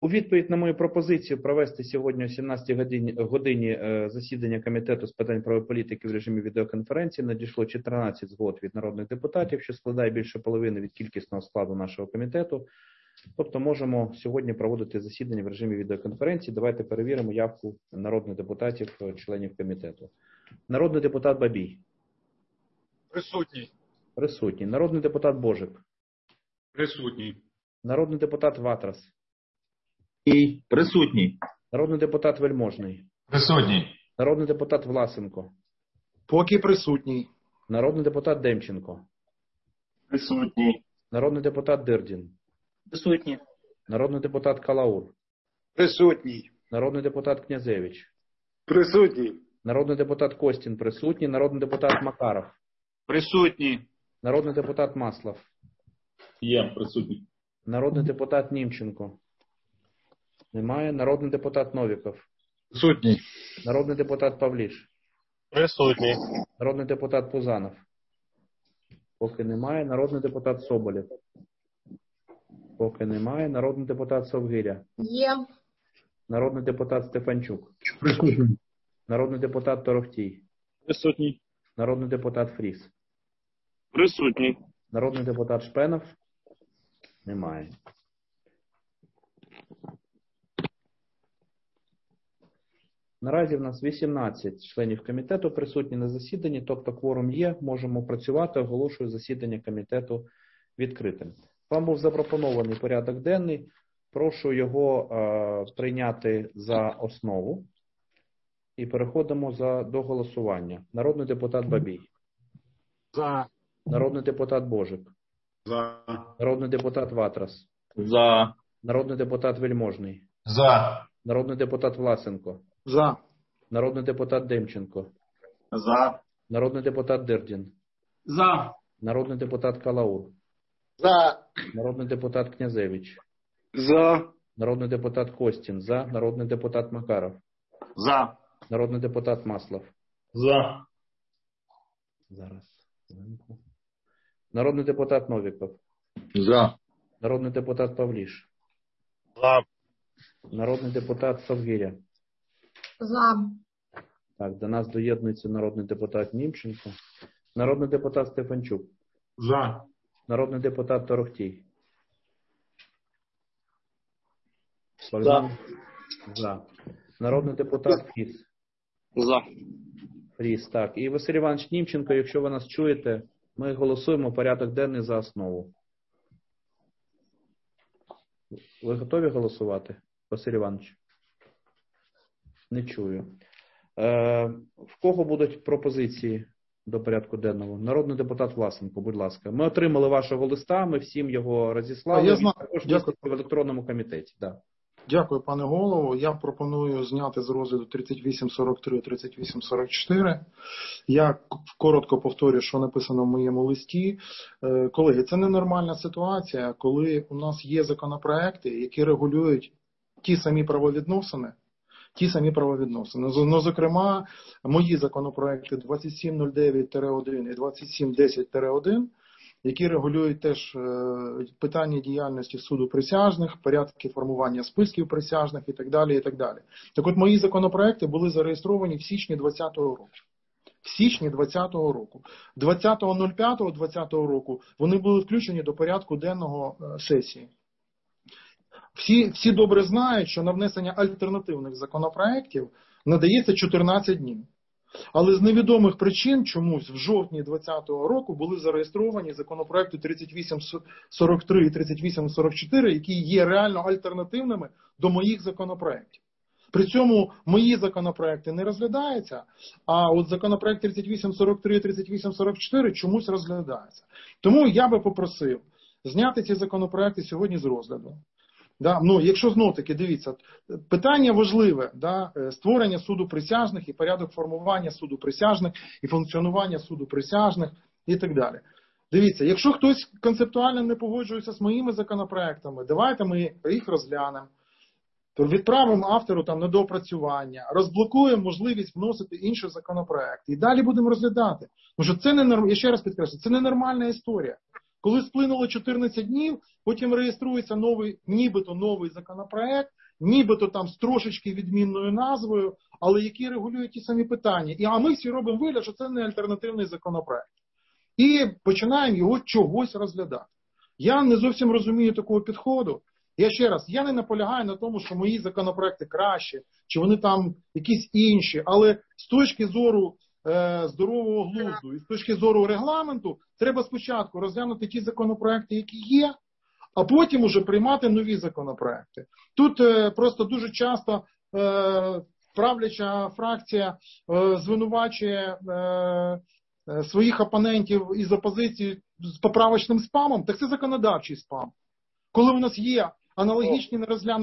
У відповідь на мою пропозицію провести сьогодні о 17 годині засідання Комітету з питань правової політики в режимі відеоконференції надійшло 14 згод від народних депутатів, що складає більше половини від кількісного складу нашого комітету. Тобто можемо сьогодні проводити засідання в режимі відеоконференції. Давайте перевіримо явку народних депутатів, членів комітету. Народний депутат Бабій. Присутній. Присутній. Народний депутат Божик. Присутній. Народний депутат Ватрас. І присутній. Народний депутат Вельможний. Присутній. Народний депутат Власенко. Поки присутній. Народний депутат Демченко. Присутній. Народний депутат Дирдін. Присутній. Народний депутат Калаур. Присутній. Народний депутат Князевич. Присутній. Народний депутат Костін присутній. Народний депутат Макаров. Присутній. Народний депутат Маслов. Є присутній. Народний депутат Німченко. Немає. Народний депутат Новіков. Присутній. Народний депутат Павліш. Присутній. Народний депутат Пузанов. Поки немає. Народний депутат Соболєв. Поки немає. Народний депутат Совгиря. Є. Народний депутат Стефанчук. Присутній. Народний депутат Торохтій. Присутній. Народний депутат Фріс. Присутній. Народний депутат Шпенов. Немає. Наразі в нас 18 членів комітету присутні на засіданні, тобто кворум є, можемо працювати, оголошую засідання комітету відкритим. Вам був запропонований порядок денний, прошу його прийняти за основу і переходимо до голосування. Народний депутат Бабій. За. Народний депутат Божик. За. Народний депутат Ватрас. За. Народний депутат Вельможний. За. Народний депутат Власенко. За. Народний депутат Демченко. За. Народний депутат Дирдін. За. Народний депутат Калаур. За. Народний депутат Князевич. За. Народний депутат Костін. За. Народний депутат Макаров. За. Народний депутат Маслов. За. Зараз. Народний депутат Новіков. За. Народний депутат Павліш. За. Народний депутат Совгиря. За. Так, до нас доєднується народний депутат Німченко. Народний депутат Стефанчук. За. Народний депутат Торохтій. За. За. Народний депутат Фріс. За. Фріс, так. І Василь Іванович Німченко, якщо ви нас чуєте, ми голосуємо порядок денний за основу. Ви готові голосувати, Василь Іванович? Не чую. В кого будуть пропозиції до порядку денного? Народний депутат Власенко, будь ласка. Ми отримали вашого листа, ми всім його розіслали. Я знаю. Також Дякую. в електронному комітеті. Да. Дякую, пане голово. Я пропоную зняти з розгляду 3843, 3844. Я коротко повторю, що написано в моєму листі. Колеги, це ненормальна ситуація, коли у нас є законопроекти, які регулюють ті самі правовідносини. Ну, зокрема, мої законопроекти 2709-1 і 2710-1, які регулюють теж питання діяльності суду присяжних, порядки формування списків присяжних і так далі, і так далі. Так от, мої законопроекти були зареєстровані в січні 2020 року. В січні 2020 року. 20.05.2020 року вони були включені до порядку денного сесії. Всі добре знають, що на внесення альтернативних законопроєктів надається 14 днів. Але з невідомих причин чомусь в жовтні 2020 року були зареєстровані законопроекти 3843 і 3844, які є реально альтернативними до моїх законопроєктів. При цьому мої законопроекти не розглядаються, а от законопроект 3843 і 3844 чомусь розглядаються. Тому я би попросив зняти ці законопроекти сьогодні з розгляду. Да? Ну, якщо знов-таки, дивіться, питання важливе, да? Створення суду присяжних і порядок формування суду присяжних і функціонування суду присяжних і так далі. Дивіться, якщо хтось концептуально не погоджується з моїми законопроектами, давайте ми їх розглянемо, відправимо автору там на доопрацювання, розблокуємо можливість вносити інші законопроекти і далі будемо розглядати. Тому що це я ще раз підкреслю, це ненормальна історія. Коли сплинуло 14 днів, потім реєструється нібито новий законопроект, нібито там з трошечки відмінною назвою, але які регулюють ті самі питання. А ми всі робимо вигляд, що це не альтернативний законопроект. І починаємо його чогось розглядати. Я не зовсім розумію такого підходу. Я ще раз, я не наполягаю на тому, що мої законопроекти кращі, чи вони там якісь інші, але з точки зору здорового глузду і з точки зору регламенту треба спочатку розглянути ті законопроекти, які є, а потім уже приймати нові законопроекти. Тут просто дуже часто правляча фракція звинувачує своїх опонентів із опозиції з поправочним спамом, так це законодавчий спам. Коли у нас є аналогічні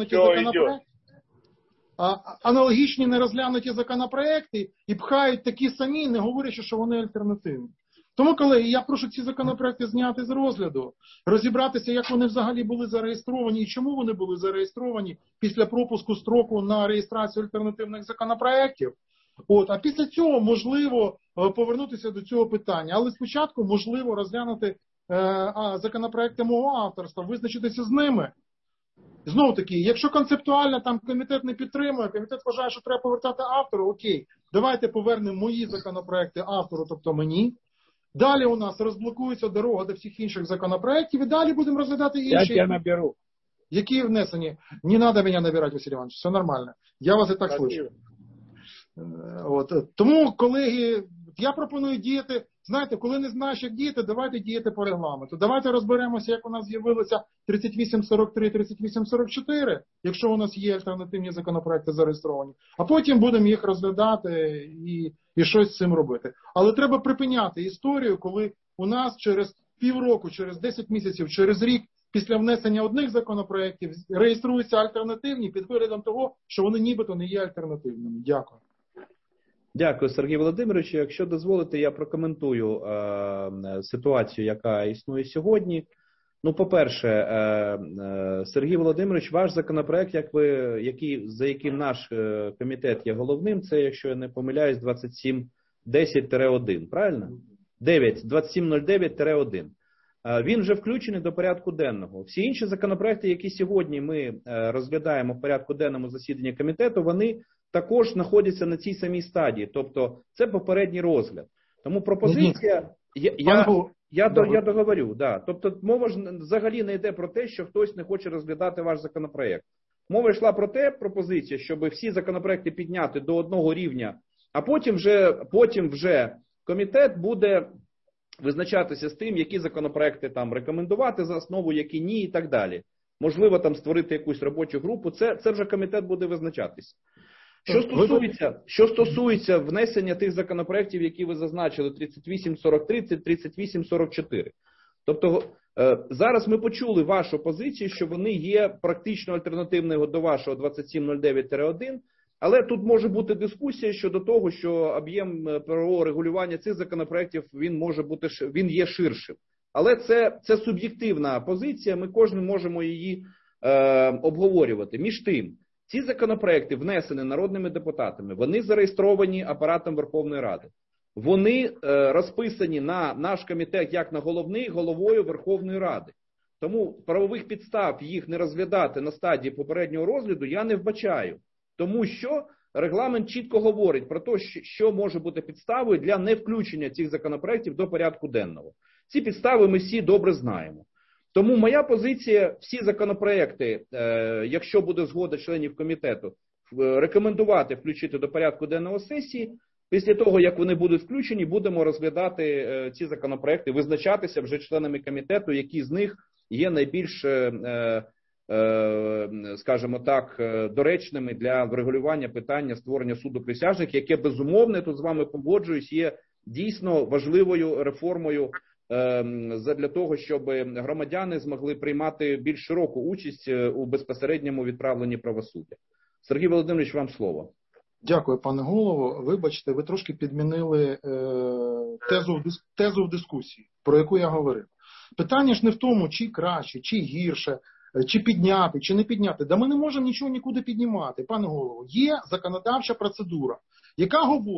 нерозглянуті законопроекти і пхають такі самі, не говорячи, що вони альтернативні. Тому, колеги, я прошу ці законопроекти зняти з розгляду, розібратися, як вони взагалі були зареєстровані і чому вони були зареєстровані після пропуску строку на реєстрацію альтернативних законопроектів. А після цього можливо повернутися до цього питання. Але спочатку можливо розглянути законопроекти мого авторства, визначитися з ними. Знову таки, якщо концептуально там комітет не підтримує, комітет вважає, що треба повертати автору, окей, давайте повернемо мої законопроекти автору, тобто мені. Далі у нас розблокується дорога до всіх інших законопроєктів, і далі будемо розглядати інші. Я наберу. Які внесені. Не треба мене набирати, Василь Іванович, все нормально. Я вас і так слышу. Тому, колеги, я пропоную діяти, знаєте, коли не знаєш, як діяти, давайте діяти по регламенту. Давайте розберемося, як у нас з'явилося 3843, 3844, якщо у нас є альтернативні законопроекти зареєстровані. А потім будемо їх розглядати і щось з цим робити. Але треба припиняти історію, коли у нас через півроку, через 10 місяців, через рік після внесення одних законопроєктів реєструються альтернативні під виглядом того, що вони нібито не є альтернативними. Дякую. Дякую, Сергій Володимирович. Якщо дозволите, я прокоментую ситуацію, яка існує сьогодні. Ну, по-перше, Сергій Володимирович, ваш законопроект, за яким наш комітет є головним, це, якщо я не помиляюсь, 2710-1, правильно? 2709-1. Він вже включений до порядку денного. Всі інші законопроекти, які сьогодні ми розглядаємо в порядку денному засіданні комітету, вони також знаходяться на цій самій стадії. Тобто, це попередній розгляд. Тому пропозиція... Я договорю, да. Тобто, мова ж взагалі не йде про те, що хтось не хоче розглядати ваш законопроект. Мова йшла про те, пропозиція, щоб всі законопроекти підняти до одного рівня, а потім вже комітет буде визначатися з тим, які законопроекти там рекомендувати за основу, які ні і так далі. Можливо, там створити якусь робочу групу, це вже комітет буде визначатися. Що стосується внесення тих законопроєктів, які ви зазначили, 3843, 3844. Тобто, зараз ми почули вашу позицію, що вони є практично альтернативними до вашого 2709-1, але тут може бути дискусія щодо того, що об'єм правового регулювання цих законопроєктів, він є ширшим. Але це суб'єктивна позиція, ми кожен можемо її обговорювати. Між тим, ці законопроекти внесені народними депутатами, вони зареєстровані Апаратом Верховної Ради. Вони розписані на наш комітет як на головою Верховної Ради. Тому правових підстав їх не розглядати на стадії попереднього розгляду я не вбачаю. Тому що регламент чітко говорить про те, що може бути підставою для невключення цих законопроектів до порядку денного. Ці підстави ми всі добре знаємо. Тому моя позиція, всі законопроекти, якщо буде згода членів комітету, рекомендувати включити до порядку денного сесії. Після того, як вони будуть включені, будемо розглядати ці законопроекти, визначатися вже членами комітету, які з них є найбільш, скажімо так, доречними для врегулювання питання створення суду присяжних, яке, безумовно, я тут з вами погоджуюсь, є дійсно важливою реформою для того, щоб громадяни змогли приймати більш широку участь у безпосередньому відправленні правосуддя. Сергій Володимирович, вам слово. Дякую, пане голово. Вибачте, ви трошки підмінили тезу в дискусії, про яку я говорив. Питання ж не в тому, чи краще, чи гірше, чи підняти, чи не підняти. Да ми не можемо нічого нікуди піднімати, пане голово. Є законодавча процедура, яка говорить,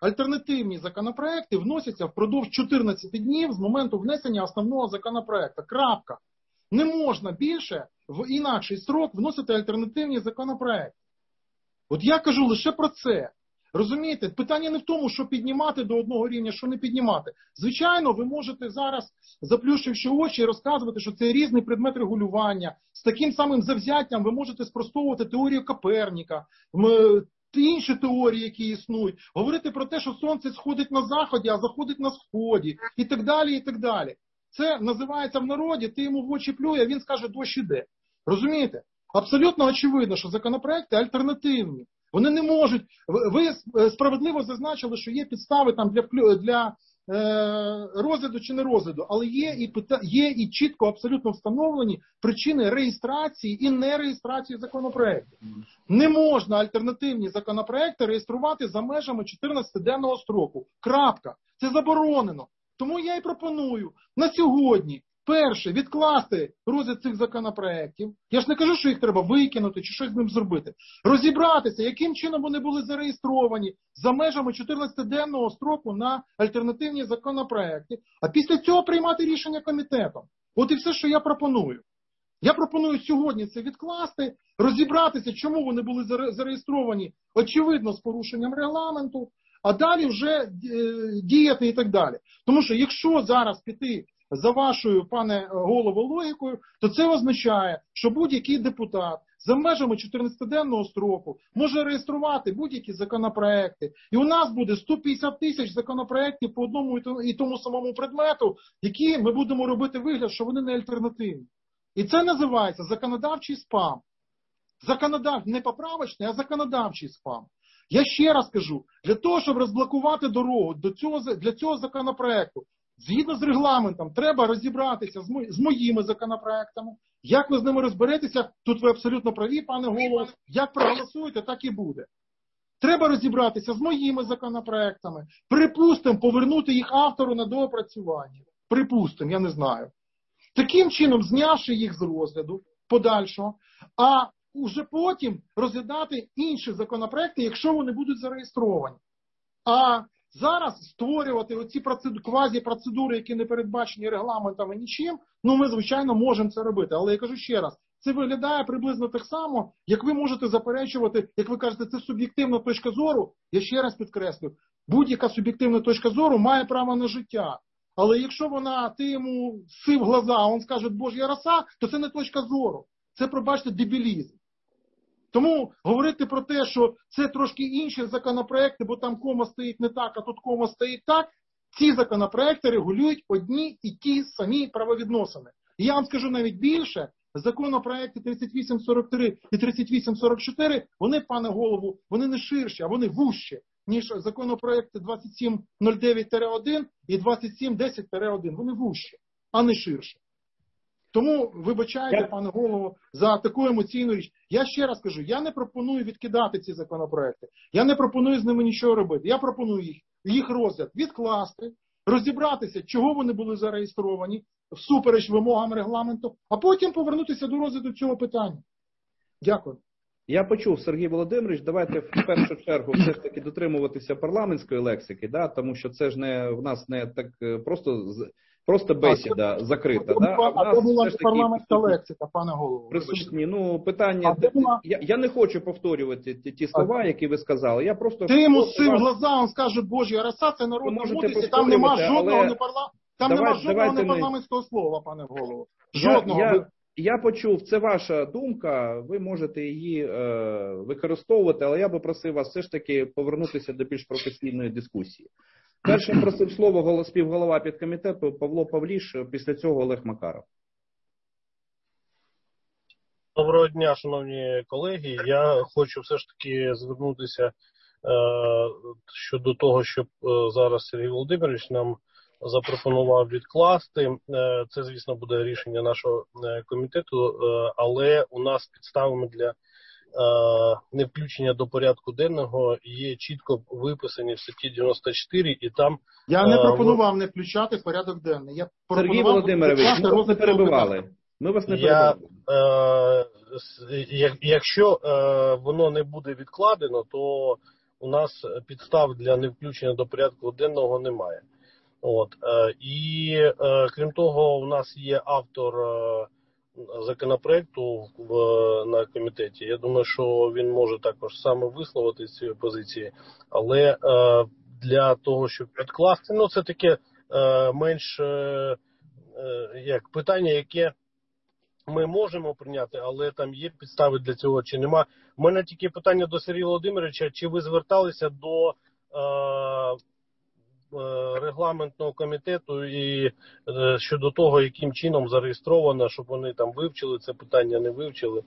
альтернативні законопроекти вносяться впродовж 14 днів з моменту внесення основного законопроекту. Крапка. Не можна більше в інакший строк вносити альтернативні законопроекти. От я кажу лише про це. Розумієте, питання не в тому, що піднімати до одного рівня, що не піднімати. Звичайно, ви можете зараз, заплющивши очі, розказувати, що це різний предмет регулювання. З таким самим завзяттям ви можете спростовувати теорію Коперніка, інші теорії, які існують. Говорити про те, що сонце сходить на заході, а заходить на сході. І так далі, і так далі. Це називається в народі, ти йому в очі плює, а він скаже, дощ іде. Розумієте? Абсолютно очевидно, що законопроекти альтернативні. Вони не можуть, ви справедливо зазначили, що є підстави там для розгляду чи не розгляду, але є і чітко абсолютно встановлені причини реєстрації і нереєстрації законопроектів. Не можна альтернативні законопроекти реєструвати за межами 14-денного строку. Крапка. Це заборонено. Тому я і пропоную на сьогодні, перше, відкласти розгляд цих законопроєктів. Я ж не кажу, що їх треба викинути чи щось з ним зробити. Розібратися, яким чином вони були зареєстровані за межами 14-денного строку на альтернативні законопроєкти, а після цього приймати рішення комітетом. От і все, що я пропоную. Я пропоную сьогодні це відкласти, розібратися, чому вони були зареєстровані, очевидно, з порушенням регламенту, а далі вже діяти і так далі. Тому що якщо зараз піти за вашою, пане голово, логікою, то це означає, що будь-який депутат за межами 14-денного строку може реєструвати будь-які законопроекти. І у нас буде 150 тисяч законопроектів по одному і тому самому предмету, які ми будемо робити вигляд, що вони не альтернативні. І це називається законодавчий спам. Не поправочний, а законодавчий спам. Я ще раз кажу, для того, щоб розблокувати дорогу для цього законопроекту, згідно з регламентом, треба розібратися з моїми законопроектами. Як ви з ними розберетеся, тут ви абсолютно праві, пане голово, як проголосуєте, так і буде. Треба розібратися з моїми законопроектами. Припустимо, повернути їх автору на доопрацювання. Припустимо, я не знаю. Таким чином, знявши їх з розгляду подальшого, а уже потім розглядати інші законопроекти, якщо вони будуть зареєстровані. А зараз створювати оці квазі-процедури, які не передбачені регламентами нічим, ми, звичайно, можемо це робити. Але я кажу ще раз, це виглядає приблизно так само, як ви можете заперечувати, як ви кажете, це суб'єктивна точка зору. Я ще раз підкреслю, будь-яка суб'єктивна точка зору має право на життя. Але якщо ти йому сив глаза, а він скаже, божя роса, то це не точка зору. Це, пробачте, дебілізм. Тому говорити про те, що це трошки інші законопроекти, бо там кома стоїть не так, а тут кома стоїть так, ці законопроекти регулюють одні і ті самі правовідносини. І я вам скажу навіть більше, законопроекти 3843 і 3844, вони, пане голову, вони не ширші, а вони вужчі, ніж законопроекти 2709-1 і 2710-1. Вони вужчі, а не ширші. Тому вибачайте, пане голово, за таку емоційну річ. Я ще раз кажу, я не пропоную відкидати ці законопроекти. Я не пропоную з ними нічого робити. Я пропоную їх розгляд відкласти, розібратися, чого вони були зареєстровані, всупереч вимогам регламенту, а потім повернутися до розгляду цього питання. Дякую. Я почув, Сергій Володимирович, давайте в першу чергу все ж таки дотримуватися парламентської лексики, тому що це ж в нас не так просто бесіда закрита. А це була парламентська лексика, пане голово. Присутні, питання, я не хочу повторювати ті слова, які ви сказали. Я просто ти йому сив глаза, він скаже, божя роса, це народна мудрість, там нема жодного непарламентського слова, пане голово. Жодного. Я почув, це ваша думка, ви можете її використовувати, але я би просив вас все ж таки повернутися до більш професійної дискусії. Першим просив слово співголова підкомітету Павло Павліш, після цього Олег Макаров. Доброго дня, шановні колеги. Я хочу все ж таки звернутися щодо того, щоб зараз Сергій Володимирович нам запропонував відкласти. Це, звісно, буде рішення нашого комітету, але у нас підставами для невключення до порядку денного є чітко виписані в статті 94, і там... Я не пропонував не включати в порядок денний. Я Сергій Володимирович, ми вас не перебивали. Якщо воно не буде відкладено, то у нас підстав для невключення до порядку денного немає. Крім того, у нас є автор законопроекту на комітеті. Я думаю, що він може також саме висловити з цієї позиції, але для того, щоб підкласти, це таке менш як питання, яке ми можемо прийняти, але там є підстави для цього чи нема. У мене тільки питання до Сергія Володимировича, чи ви зверталися до регламентного комітету і щодо того, яким чином зареєстровано, щоб вони там вивчили це питання, не вивчили?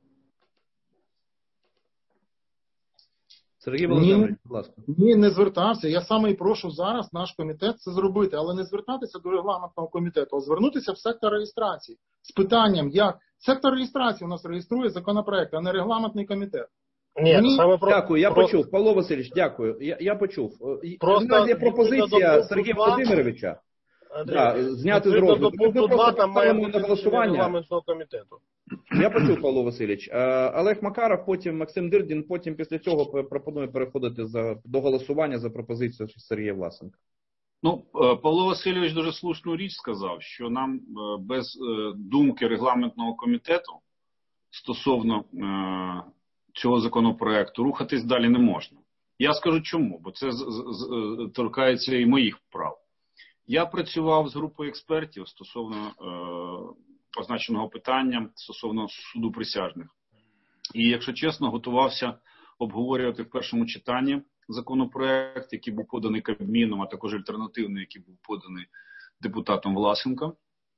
Сергій Володимирович, будь ласка. Ні, не звертався. Я саме і прошу зараз наш комітет це зробити, але не звертатися до регламентного комітету, а звернутися в сектор реєстрації з питанням, як сектор реєстрації у нас реєструє законопроект, а не регламентний комітет. Дякую, я почув. Павло Васильович, дякую. Я почув. У нас є пропозиція Сергія Володимировича зняти з розгляду. До пункту 2 там має бути на голосування регламентного комітету. Я почув, Павло Васильович. Олег Макаров, потім Максим Дирдін, потім після цього пропоную переходити до голосування за пропозицію Сергія Власенка. Павло Васильович дуже слушну річ сказав, що нам без думки регламентного комітету стосовно цього законопроекту рухатись далі не можна. Я скажу чому, бо це торкається і моїх прав. Я працював з групою експертів стосовно означеного питання, стосовно суду присяжних. І, якщо чесно, готувався обговорювати в першому читанні законопроект, який був поданий Кабміном, а також альтернативний, який був поданий депутатом Власенко.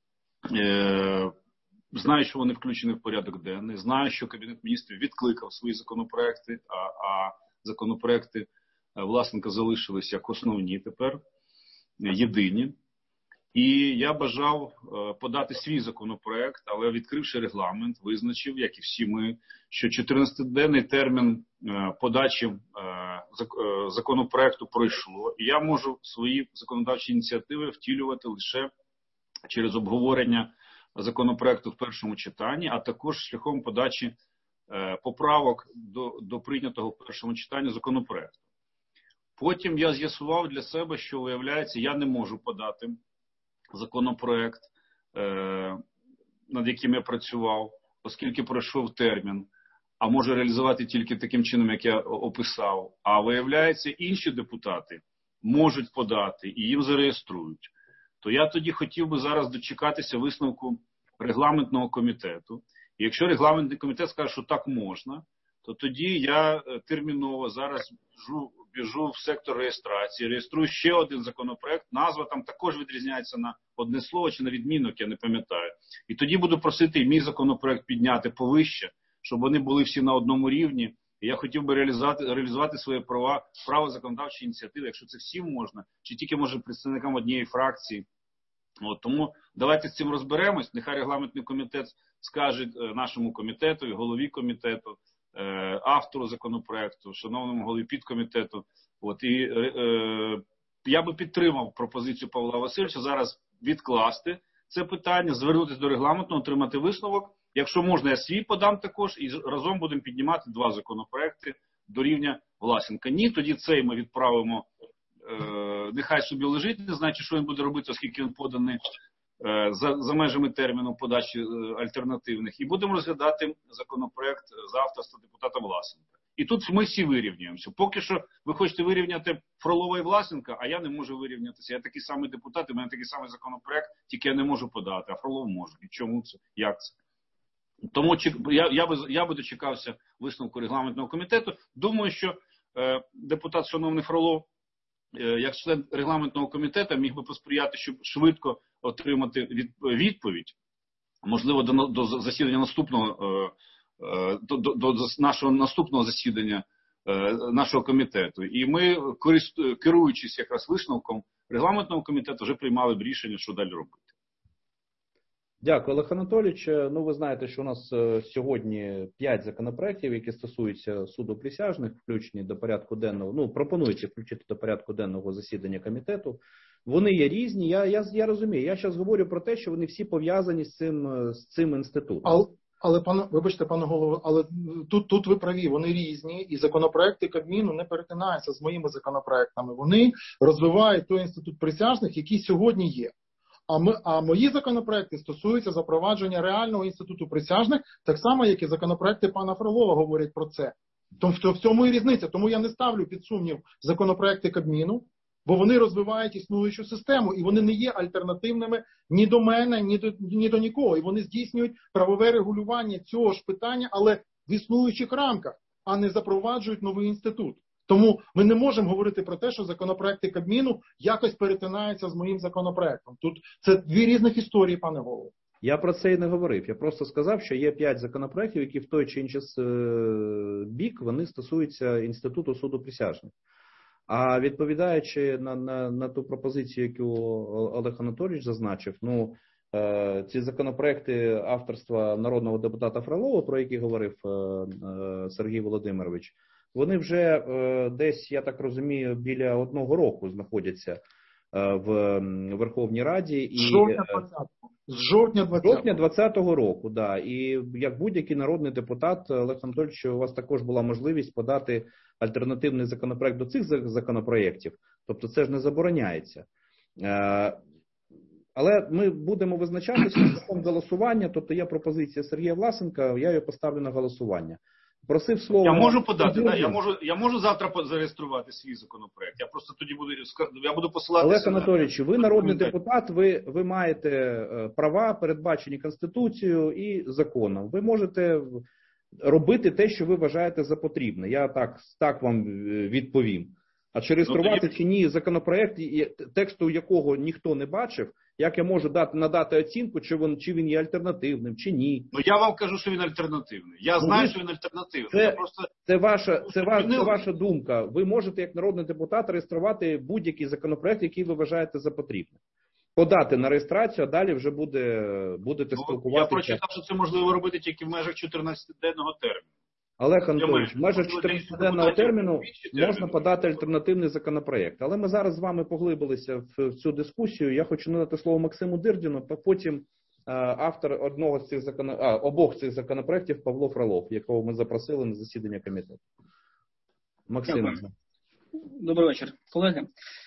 Знаю, що вони включені в порядок денний. Знаю, що Кабінет міністрів відкликав свої законопроекти, а законопроекти Власенка залишилися як основні тепер, єдині. І я бажав подати свій законопроект, але відкривши регламент, визначив, як і всі ми, що 14-денний термін подачі законопроекту пройшло. І я можу свої законодавчі ініціативи втілювати лише через обговорення законопроекту в першому читанні, а також шляхом подачі поправок до прийнятого в першому читанні законопроекту. Потім я з'ясував для себе, що, виявляється, я не можу подати законопроект, над яким я працював, оскільки пройшов термін, а можу реалізувати тільки таким чином, як я описав. А виявляється, інші депутати можуть подати і їм зареєструють. То я тоді хотів би зараз дочекатися висновку регламентного комітету. І якщо регламентний комітет скаже, що так можна, то тоді я терміново зараз біжу в сектор реєстрації, реєструю ще один законопроект, назва там також відрізняється на одне слово чи на відмінок, я не пам'ятаю. І тоді буду просити і мій законопроект підняти повище, щоб вони були всі на одному рівні. І я хотів би реалізувати своє право законодавчої ініціативи, якщо це всім можна, чи тільки, може, представникам однієї фракції. Тому давайте з цим розберемось. Нехай регламентний комітет скаже нашому комітету, і голові комітету, автору законопроекту, шановному голові підкомітету. Я би підтримав пропозицію Павла Васильовича зараз відкласти це питання, звернутися до регламентного, отримати висновок. Якщо можна, я свій подам також, і разом будемо піднімати два законопроекти до рівня Власенка. Ні, тоді цей ми відправимо, нехай собі лежить, не знаю, що він буде робити, оскільки він поданий за межами терміну подачі альтернативних. І будемо розглядати законопроект за авторства депутата Власенка. І тут ми всі вирівнюємося. Поки що ви хочете вирівняти Фролова і Власенка, а я не можу вирівнятися. Я такий самий депутат, у мене такий самий законопроект, тільки я не можу подати, а Фролов може. І чому це? Як це? Тому я би дочекався висновку регламентного комітету. Думаю, що депутат шановний Фролов, як член регламентного комітету, міг би посприяти, щоб швидко отримати відповідь, можливо, до засідання наступного, до нашого наступного засідання нашого комітету. І ми, керуючись якраз висновком регламентного комітету, вже приймали б рішення, що далі робити. Дякую, Олег Анатолійович. Ви знаєте, що у нас сьогодні 5 законопроєктів, які стосуються суду присяжних, включені до порядку денного, пропонується включити до порядку денного засідання комітету. Вони є різні, я розумію. Я зараз говорю про те, що вони всі пов'язані з цим інститутом. Вибачте, пане голово, але тут ви праві, вони різні, і законопроекти Кабміну не перетинаються з моїми законопроектами. Вони розвивають той інститут присяжних, який сьогодні є. А мої законопроекти стосуються запровадження реального інституту присяжних, так само, як і законопроекти пана Фролова говорять про це. Тобто в цьому і різниця. Тому я не ставлю під сумнів законопроекти Кабміну, бо вони розвивають існуючу систему, і вони не є альтернативними ні до мене, ні до нікого. І вони здійснюють правове регулювання цього ж питання, але в існуючих рамках, а не запроваджують новий інститут. Тому ми не можемо говорити про те, що законопроекти Кабміну якось перетинаються з моїм законопроектом. Тут це дві різних історії, пане голово. Я про це і не говорив. Я просто сказав, що є 5 законопроєктів, які в той чи інший бік вони стосуються інституту суду присяжних. А відповідаючи на ту пропозицію, яку Олег Анатолійович зазначив, ці законопроекти авторства народного депутата Фролова, про які говорив Сергій Володимирович, вони вже десь, я так розумію, біля 1 року знаходяться в Верховній Раді. З жовтня 2020 року, да. І як будь-який народний депутат, Олег Анатолійович, у вас також була можливість подати альтернативний законопроект до цих законопроєктів. Тобто це ж не забороняється. Але ми будемо визначатися шляхом голосування. Тобто є пропозиція Сергія Власенка, я її поставлю на голосування. Просив слово. Я можу подати, да, я можу завтра зареєструвати свій законопроект. Я просто тоді буду посилатися. Олег Анатолійович, ви народний депутат, ви маєте права, передбачені Конституцією і законом. Ви можете робити те, що ви вважаєте за потрібне. Я так вам відповім. А чи реєструвати чи ні законопроект, тексту якого ніхто не бачив, як я можу надати оцінку, чи він є альтернативним, чи ні? Я вам кажу, що він альтернативний. Я знаю, що він альтернативний. Це ваша думка. Ви можете, як народний депутат, реєструвати будь-який законопроект, який ви вважаєте за потрібне. Подати на реєстрацію, а далі вже будете спілкуватися. Я прочитав, що це можливо робити тільки в межах 14-денного терміну. Олег Анатолійович, в межах 14-денного терміну можна подати альтернативний законопроект. Але ми зараз з вами поглибилися в цю дискусію. Я хочу надати слово Максиму Дирдіну, потім автор обох цих законопроектів Павло Фролов, якого ми запросили на засідання комітету. Максим. Добрий вечір, колеги.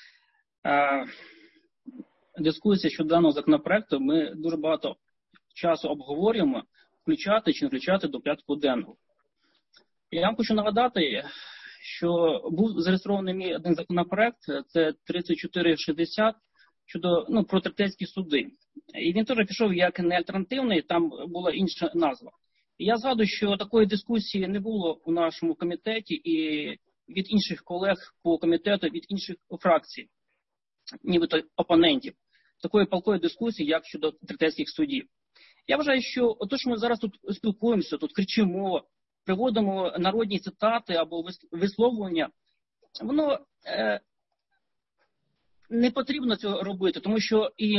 Дискусія щодо даного законопроекту ми дуже багато часу обговорюємо, включати чи не включати до порядку денного. Я вам хочу нагадати, що був зареєстрований мій один законопроект, це 3460, щодо про третейські суди. І він теж пішов як не альтернативний, там була інша назва. І я згадую, що такої дискусії не було у нашому комітеті і від інших колег по комітету, від інших фракцій, нібито опонентів, такої палкої дискусії, як щодо третейських судів. Я вважаю, що те, що ми зараз тут спілкуємося, тут кричимо, приводимо народні цитати або висловлення, воно не потрібно цього робити, тому що і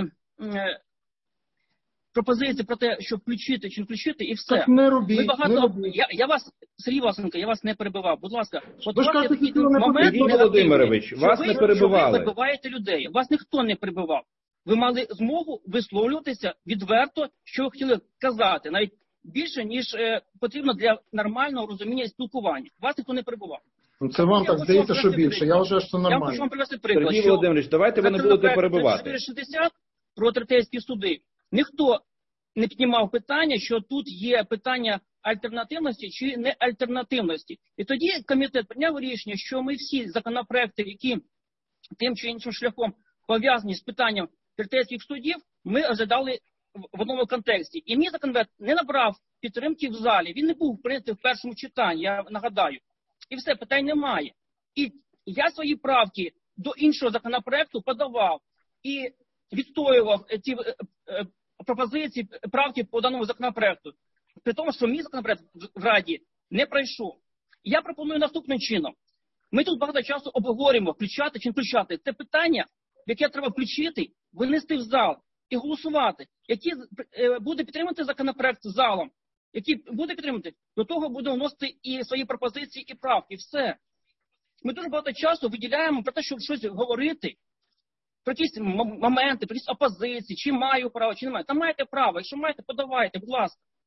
пропозиції про те, що включити чи не включити, і все. Так не робіть, не робіть. Я вас, Сергій Власенко, я вас не перебивав. Будь ласка, от у вас є такий момент, Сергій Володимирович, вас не перебивали. Ви перебиваєте людей. Вас ніхто не перебивав. Ви мали змогу висловлюватися відверто, що ви хотіли казати, навіть більше, ніж потрібно для нормального розуміння і спілкування. Вас ніхто не перебував. Це вам так здається, що більше. Я вважаю, що це нормально. Я хочу вам привести приклад. Сергій Володимирович, давайте ви не будете перебивати. 460 про третейські суди. Ніхто не піднімав питання, що тут є питання альтернативності чи не альтернативності. І тоді комітет прийняв рішення, що ми всі законопроекти, які тим чи іншим шляхом пов'язані з питанням третейських судів, ми розглядали в одному контексті. І мій законопроект не набрав підтримки в залі. Він не був прийнятий в першому читанні, я нагадаю. І все, питань немає. І я свої правки до іншого законопроекту подавав і відстоював ці пропозиції, правки по даному законопроекту. При тому, що мій законопроект в Раді не пройшов. І я пропоную наступним чином. Ми тут багато часу обговорюємо, включати чи не включати. Це питання, яке треба включити, винести в зал і голосувати. Який буде підтримувати законопроект залом, який буде підтримувати, до того буде вносити і свої пропозиції, і правки. Все. Ми дуже багато часу виділяємо про те, щоб щось говорити, про якісь моменти, про якісь опозиції, чи маю право, чи не маю. Там маєте право, якщо маєте, подавайте, будь ласка.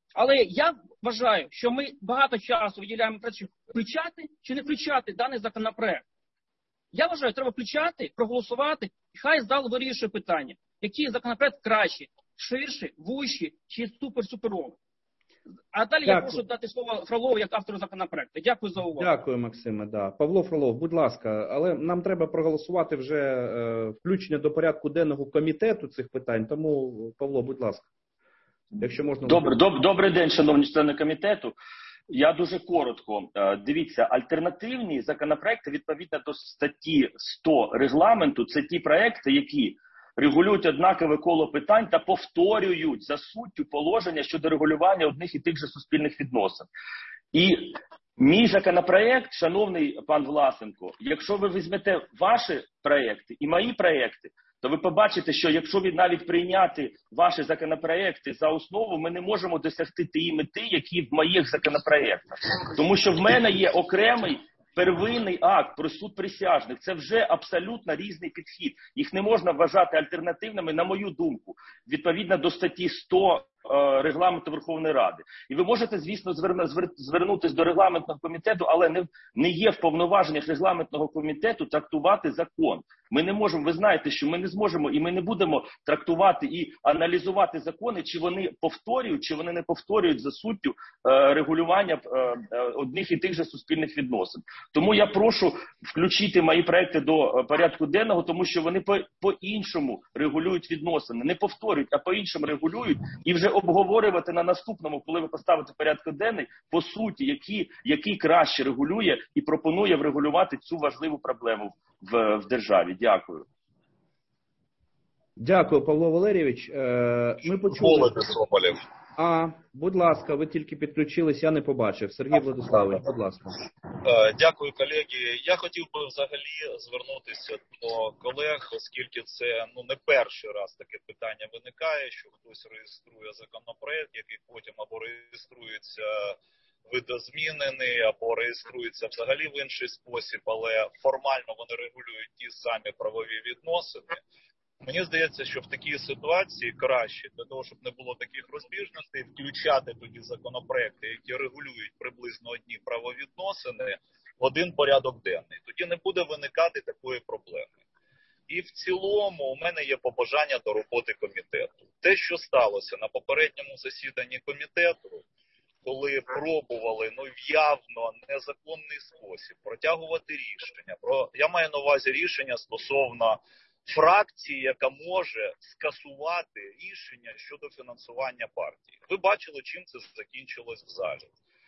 Але я вважаю, що ми багато часу виділяємо про те, включати чи не включати даний законопроект. Я вважаю, треба включати, проголосувати, і хай зал вирішує питання, який законопроект краще, ширший, вущий чи супер-суперовий. А далі я прошу дати слово Фролову як автору законопроекту. Дякую за увагу. Дякую, Максиме. Да. Павло Фролов, будь ласка, але нам треба проголосувати вже включення до порядку денного комітету цих питань, тому, Павло, будь ласка, якщо можна. Добрий день, шановні члени комітету. Я дуже коротко. Дивіться, альтернативні законопроекти відповідно до статті 100 регламенту, це ті проекти, які регулюють однакове коло питань та повторюють за суттю положення щодо регулювання одних і тих же суспільних відносин. І мій законопроект, шановний пан Власенко, якщо ви візьмете ваші проекти і мої проекти, то ви побачите, що якщо ви навіть прийняти ваші законопроекти за основу, ми не можемо досягти тієї мети, які в моїх законопроектах. Тому що в мене є окремий первинний акт про суд присяжних. Це вже абсолютно різний підхід. Їх не можна вважати альтернативними, на мою думку, відповідно до статті 100 регламенту Верховної Ради. І ви можете, звісно, звернутися до регламентного комітету, але не є в повноваженнях регламентного комітету трактувати закон. Ми не можемо, ви знаєте, що ми не зможемо і ми не будемо трактувати і аналізувати закони, чи вони повторюють, чи вони не повторюють за суттю регулювання одних і тих же суспільних відносин. Тому я прошу включити мої проекти до порядку денного, тому що вони по-іншому регулюють відносини. Не повторюють, а по-іншому регулюють. І вже обговорювати на наступному, коли ви поставите порядок денний, по суті, який краще регулює і пропонує врегулювати цю важливу проблему в державі. Дякую. Дякую, Павло Валерійович. Ми почули. Будь ласка, ви тільки підключились, я не побачив. Сергій Владиславович, будь ласка. Дякую, колеги. Я хотів би взагалі звернутися до колег, оскільки це не перший раз таке питання виникає, що хтось реєструє законопроект, який потім або реєструється видозмінений, або реєструється взагалі в інший спосіб, але формально вони регулюють ті самі правові відносини. Мені здається, що в такій ситуації краще, для того, щоб не було таких розбіжностей, включати тоді законопроекти, які регулюють приблизно одні правовідносини, в один порядок денний. Тоді не буде виникати такої проблеми. І в цілому у мене є побажання до роботи комітету. Те, що сталося на попередньому засіданні комітету, коли пробували в явно незаконний спосіб протягувати рішення, я маю на увазі рішення стосовно фракції, яка може скасувати рішення щодо фінансування партії. Ви бачили, чим це закінчилось в залі.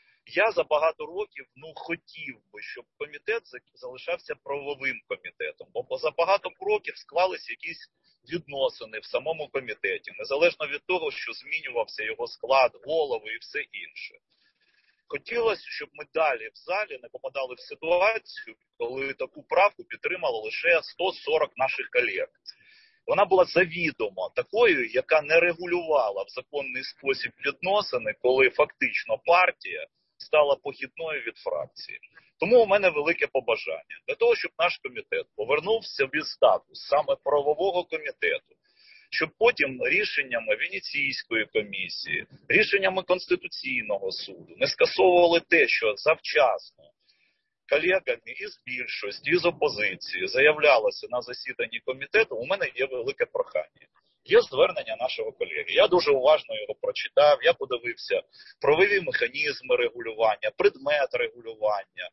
Я за багато років хотів би, щоб комітет залишався правовим комітетом, бо за багато років склалися якісь відносини в самому комітеті, незалежно від того, що змінювався його склад, голови і все інше. Хотілося, щоб ми далі в залі не попадали в ситуацію, коли таку правку підтримало лише 140 наших колег. Вона була завідомо такою, яка не регулювала в законний спосіб відносини, коли фактично партія стала похідною від фракції. Тому у мене велике побажання. Для того, щоб наш комітет повернув собі статус саме правового комітету, щоб потім рішеннями Венеційської комісії, рішеннями Конституційного суду не скасовували те, що завчасно колегами із більшості, із опозиції заявлялося на засіданні комітету, у мене є велике прохання. Є звернення нашого колеги. Я дуже уважно його прочитав, я подивився правові механізми регулювання, предмет регулювання,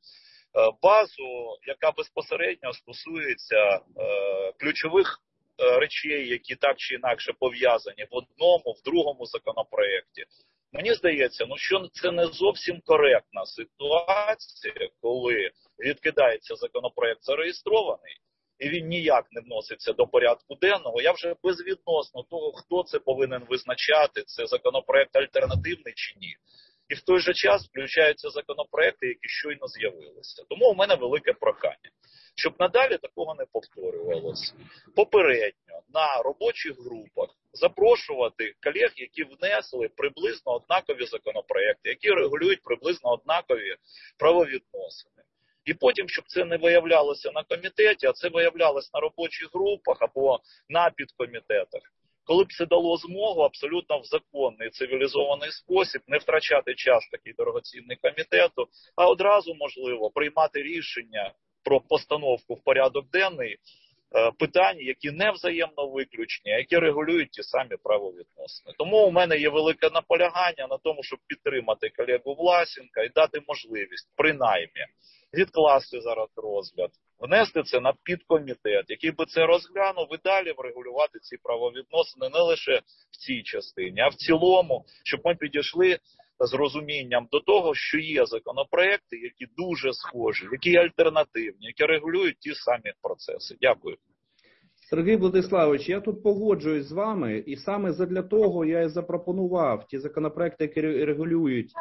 базу, яка безпосередньо стосується ключових речей, які так чи інакше пов'язані в одному, в другому законопроєкті. Мені здається, що це не зовсім коректна ситуація, коли відкидається законопроєкт зареєстрований, і він ніяк не вноситься до порядку денного. Я вже безвідносно того, хто це повинен визначати, це законопроєкт альтернативний чи ні. І в той же час включаються законопроекти, які щойно з'явилися. Тому у мене велике прохання, щоб надалі такого не повторювалося. Попередньо на робочих групах запрошувати колег, які внесли приблизно однакові законопроекти, які регулюють приблизно однакові правовідносини. І потім, щоб це не виявлялося на комітеті, а це виявлялося на робочих групах або на підкомітетах, коли б це дало змогу абсолютно в законний цивілізований спосіб не втрачати час такий дорогоцінний комітету, а одразу, можливо, приймати рішення про постановку в порядок денний питань, які не взаємно виключні, а які регулюють ті самі правовідносини. Тому у мене є велике наполягання на тому, щоб підтримати колегу Власенка і дати можливість, принаймні, відкласти зараз розгляд, внести це на підкомітет, який би це розглянув і далі врегулювати ці правовідносини не лише в цій частині, а в цілому, щоб ми підійшли з розумінням до того, що є законопроекти, які дуже схожі, які альтернативні, які регулюють ті самі процеси. Дякую. Сергій Владиславович, я тут погоджуюсь з вами, і саме задля того я і запропонував ті законопроекти, які регулюють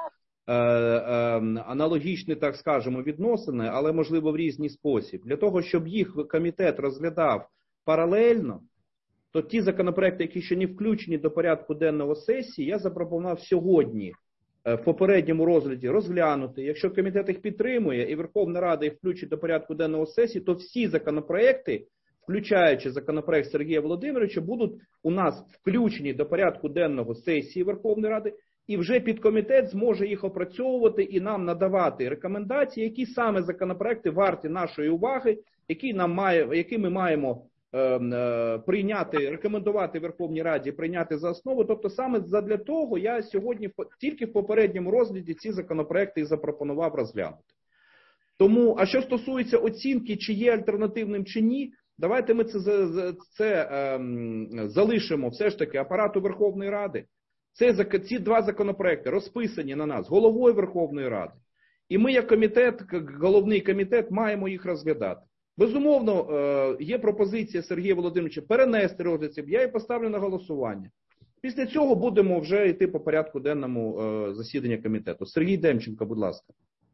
аналогічні, так скажемо, відносини, але, можливо, в різний спосіб. Для того, щоб їх комітет розглядав паралельно, то ті законопроекти, які ще не включені до порядку денного сесії, я запропонував сьогодні в попередньому розгляді розглянути. Якщо комітет їх підтримує і Верховна Рада їх включить до порядку денного сесії, то всі законопроекти, включаючи законопроект Сергія Володимировича, будуть у нас включені до порядку денного сесії Верховної Ради, і вже підкомітет зможе їх опрацьовувати і нам надавати рекомендації, які саме законопроекти варті нашої уваги, які ми маємо прийняти, рекомендувати Верховній Раді прийняти за основу. Тобто саме задля того я сьогодні тільки в попередньому розгляді ці законопроекти і запропонував розглянути. Тому, а що стосується оцінки, чи є альтернативним, чи ні, давайте ми це залишимо все ж таки апарату Верховної Ради. Ці два законопроекти розписані на нас головою Верховної Ради. І ми як комітет, як головний комітет, маємо їх розглядати. Безумовно, є пропозиція Сергія Володимировича перенести розгляд, я її поставлю на голосування. Після цього будемо вже йти по порядку денному засідання комітету. Сергій Демченко, будь ласка.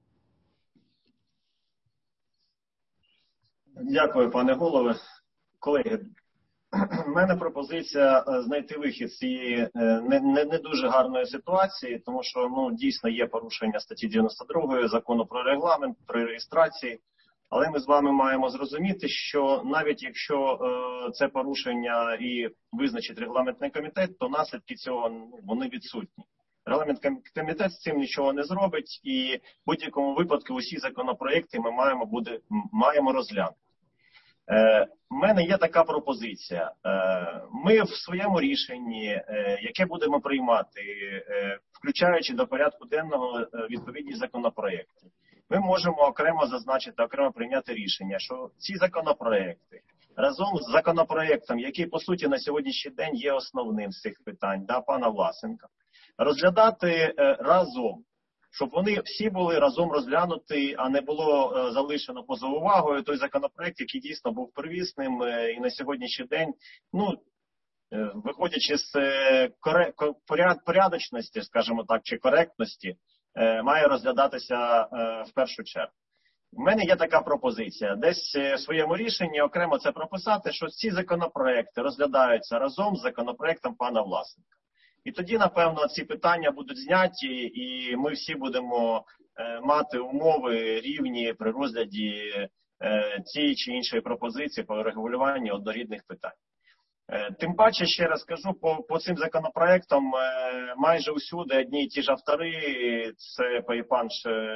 Дякую, пане голове. Колеги, в мене пропозиція знайти вихід з цієї не дуже гарної ситуації, тому що дійсно є порушення статті 92 закону про регламент, при реєстрації. Але ми з вами маємо зрозуміти, що навіть якщо це порушення і визначить регламентний комітет, то наслідки цього вони відсутні. Регламентний комітет з цим нічого не зробить, і в будь-якому випадку усі законопроекти ми маємо розглянути. У мене є така пропозиція. Ми в своєму рішенні, яке будемо приймати, включаючи до порядку денного відповідні законопроекти, ми можемо окремо зазначити, окремо прийняти рішення, що ці законопроекти разом з законопроектом, який по суті на сьогоднішній день є основним з цих питань, пана Власенка, розглядати разом, щоб вони всі були разом розглянуті, а не було залишено поза увагою той законопроект, який дійсно був первісним і на сьогоднішній день, виходячи з порядочності, скажімо так, чи коректності, має розглядатися в першу чергу. У мене є така пропозиція. Десь в своєму рішенні окремо це прописати, що ці законопроекти розглядаються разом з законопроектом пана Власенка. І тоді, напевно, ці питання будуть зняті, і ми всі будемо мати умови рівні при розгляді цієї чи іншої пропозиції по регулюванню однорідних питань. Тим паче, ще раз кажу, по цим законопроектам майже усюди одні і ті ж автори, це пан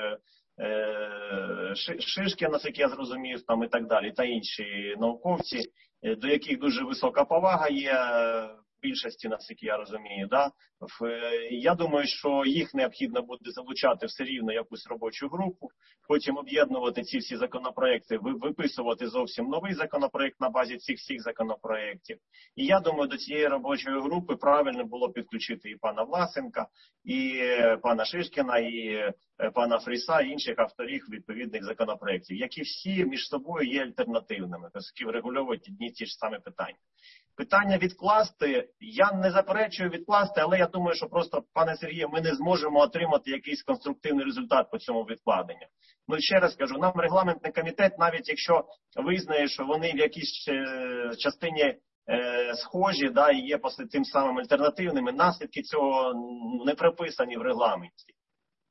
Шишкін, наскільки я зрозумів, там і так далі, та інші науковці, до яких дуже висока повага є в більшості, наскільки я розумію. Я думаю, що їх необхідно буде залучати все рівно якусь робочу групу, потім об'єднувати ці всі законопроекти, виписувати зовсім новий законопроект на базі цих всіх законопроектів. І я думаю, до цієї робочої групи правильно було підключити і пана Власенка, і пана Шишкіна, і пана Фріса, і інших авторів відповідних законопроектів, які всі між собою є альтернативними, оскільки врегульовують одні ті ж самі питання. Питання відкласти, я не заперечую відкласти, але я думаю, що просто, пане Сергію, ми не зможемо отримати якийсь конструктивний результат по цьому відкладенню. Ще раз кажу, нам регламентний комітет, навіть якщо визнає, що вони в якійсь частині схожі, і є тим самим альтернативними, наслідки цього не прописані в регламенті.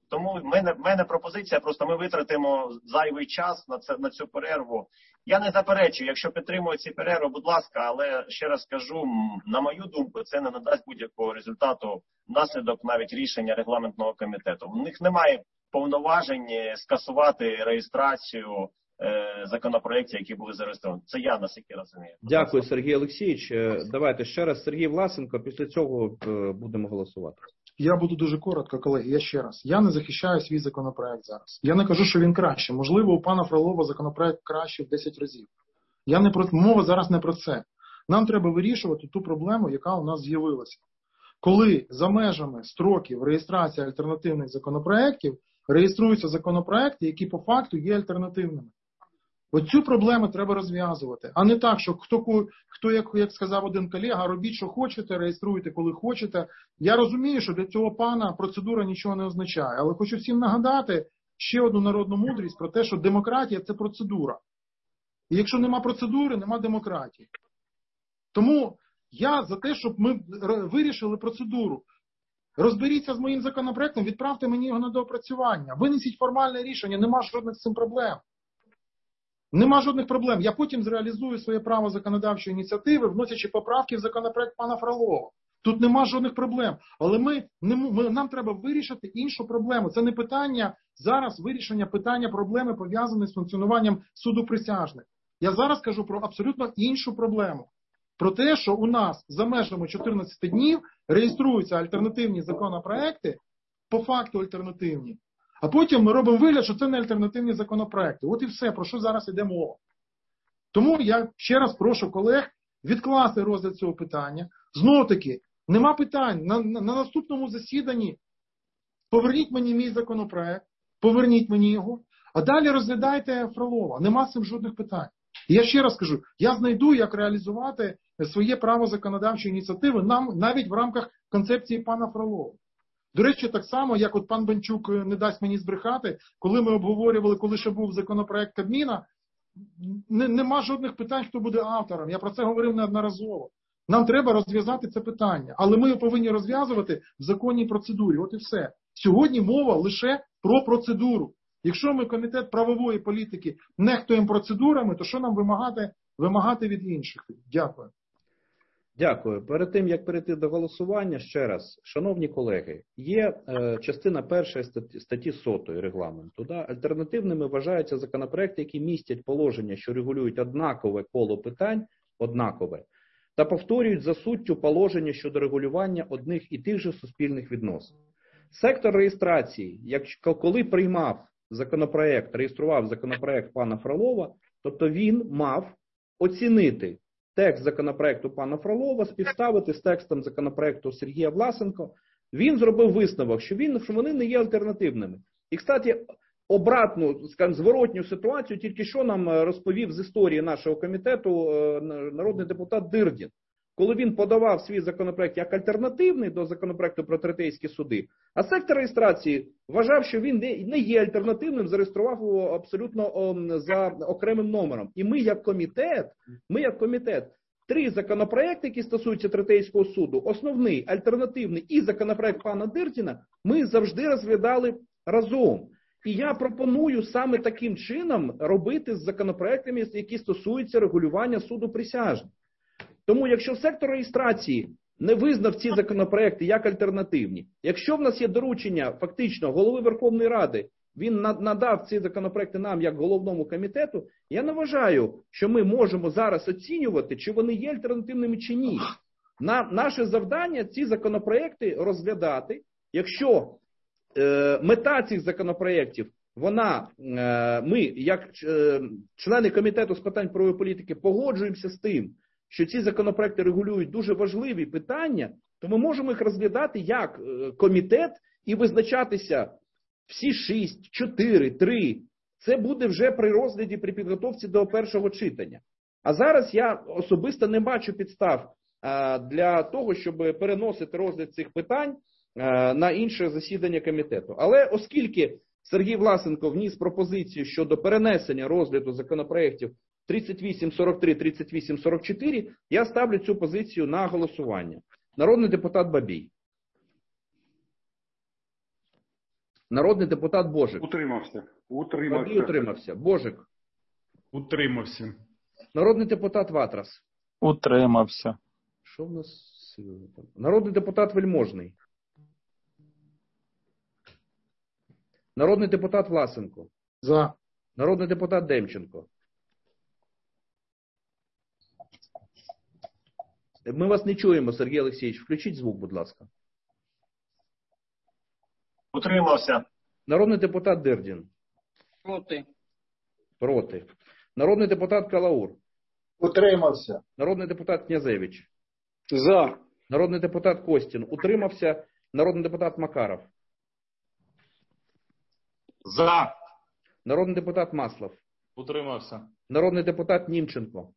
Тому в мене пропозиція, просто ми витратимо зайвий час на цю перерву. Я не заперечую, якщо підтримують ці перерви, будь ласка, але ще раз кажу, на мою думку, це не надасть будь-якого результату внаслідок навіть рішення регламентного комітету. У них немає повноважень скасувати реєстрацію законопроєктів, які були зареєстровані. Це я наскільки розумію. Дякую, Сергій Олексійович. Давайте ще раз Сергій Власенко, після цього будемо голосувати. Я буду дуже коротко, колеги. Я ще раз. Я не захищаю свій законопроект зараз. Я не кажу, що він краще. Можливо, у пана Фролова законопроект краще в 10 разів. Мова зараз не про це. Нам треба вирішувати ту проблему, яка у нас з'явилася. Коли за межами строків реєстрації альтернативних законопроєктів реєструються законопроекти, які по факту є альтернативними. Оцю проблему треба розв'язувати. А не так, що хто як сказав один колега, робіть, що хочете, реєструйте, коли хочете. Я розумію, що для цього пана процедура нічого не означає. Але хочу всім нагадати ще одну народну мудрість про те, що демократія – це процедура. І якщо нема процедури, нема демократії. Тому я за те, щоб ми вирішили процедуру. Розберіться з моїм законопроектом, відправте мені його на доопрацювання. Винесіть формальне рішення, нема жодних з цим проблем. Нема жодних проблем. Я потім зреалізую своє право законодавчої ініціативи, вносячи поправки в законопроект пана Фролова. Тут нема жодних проблем. Але нам треба вирішити іншу проблему. Це не питання зараз вирішення питання проблеми, пов'язаної з функціонуванням суду присяжних. Я зараз кажу про абсолютно іншу проблему. Про те, що у нас за межами 14 днів реєструються альтернативні законопроекти, по факту альтернативні. А потім ми робимо вигляд, що це не альтернативні законопроекти. От і все, про що зараз йде мова. Тому я ще раз прошу колег відкласти розгляд цього питання. Знов-таки, нема питань. На наступному засіданні поверніть мені мій законопроект, поверніть мені його, а далі розглядайте Фролова. Нема з цим жодних питань. І я ще раз кажу, я знайду, як реалізувати своє право законодавчої ініціативи навіть в рамках концепції пана Фролова. До речі, так само, як от пан Бенчук не дасть мені збрехати, коли ми обговорювали, коли ще був законопроект Кабміна, нема жодних питань, хто буде автором. Я про це говорив неодноразово. Нам треба розв'язати це питання, але ми його повинні розв'язувати в законній процедурі. От і все. Сьогодні мова лише про процедуру. Якщо ми комітет правової політики нехтуємо процедурами, то що нам вимагати від інших? Дякую. Дякую. Перед тим, як перейти до голосування, ще раз, шановні колеги, є частина 1 статті 100 регламенту. Да? Альтернативними вважаються законопроекти, які містять положення, що регулюють однакове коло питань, однакове, та повторюють за суттю положення щодо регулювання одних і тих же суспільних відносин. Сектор реєстрації, коли приймав законопроект, реєстрував законопроект пана Фролова, тобто він мав оцінити текст законопроекту пана Фролова, співставити з текстом законопроекту Сергія Власенко. Він зробив висновок, що вони не є альтернативними. І, кстати, обратну, зворотню ситуацію тільки що нам розповів з історії нашого комітету народний депутат Дирдін. Коли він подавав свій законопроект як альтернативний до законопроекту про третейські суди, а сектор реєстрації вважав, що він не є альтернативним, зареєстрував його абсолютно за окремим номером. І ми як комітет, 3 законопроекти, які стосуються третейського суду, основний, альтернативний і законопроект пана Дирдіна, ми завжди розглядали разом. І я пропоную саме таким чином робити з законопроектами, які стосуються регулювання суду присяжних. Тому якщо сектор реєстрації не визнав ці законопроекти як альтернативні, якщо в нас є доручення фактично голови Верховної Ради, він надав ці законопроекти нам як головному комітету, я не вважаю, що ми можемо зараз оцінювати, чи вони є альтернативними чи ні. Наше завдання ці законопроекти розглядати, якщо мета цих законопроєктів, ми як члени комітету з питань правової політики погоджуємося з тим, що ці законопроекти регулюють дуже важливі питання, то ми можемо їх розглядати як комітет і визначатися всі 6, 4, 3. Це буде вже при розгляді, при підготовці до першого читання. А зараз я особисто не бачу підстав для того, щоб переносити розгляд цих питань на інше засідання комітету. Але оскільки Сергій Власенко вніс пропозицію щодо перенесення розгляду законопроєктів 3843, 3844, я ставлю цю позицію на голосування. Народний депутат Бабій. Народний депутат Божик. Утримався. Бабій утримався. Божик. Утримався. Народний депутат Ватрас. Утримався. Що в нас? Народний депутат Вельможний. Народний депутат Власенко. За. Народний депутат Демченко. Ми вас не чуємо, Сергій Олексійович. Включіть звук, будь ласка. Утримався. Народний депутат Дирдін. Проти. Проти. Народний депутат Калаур. Утримався. Народний депутат Князевич. За. Народний депутат Костін. Утримався. Народний депутат Макаров. За. Народний депутат Маслов. Утримався. Народний депутат Німченко.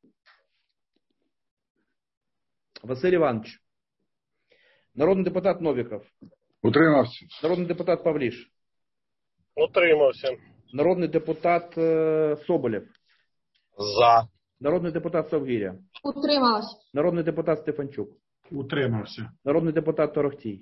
Василь Іванович. Народний депутат Новіков. Утримався. Народний депутат Павліш. Утримався. Народний депутат Соболєв. За. Народний депутат Совгиря. Утрималась. Народний депутат Стефанчук. Утримався. Народний депутат Торохтій.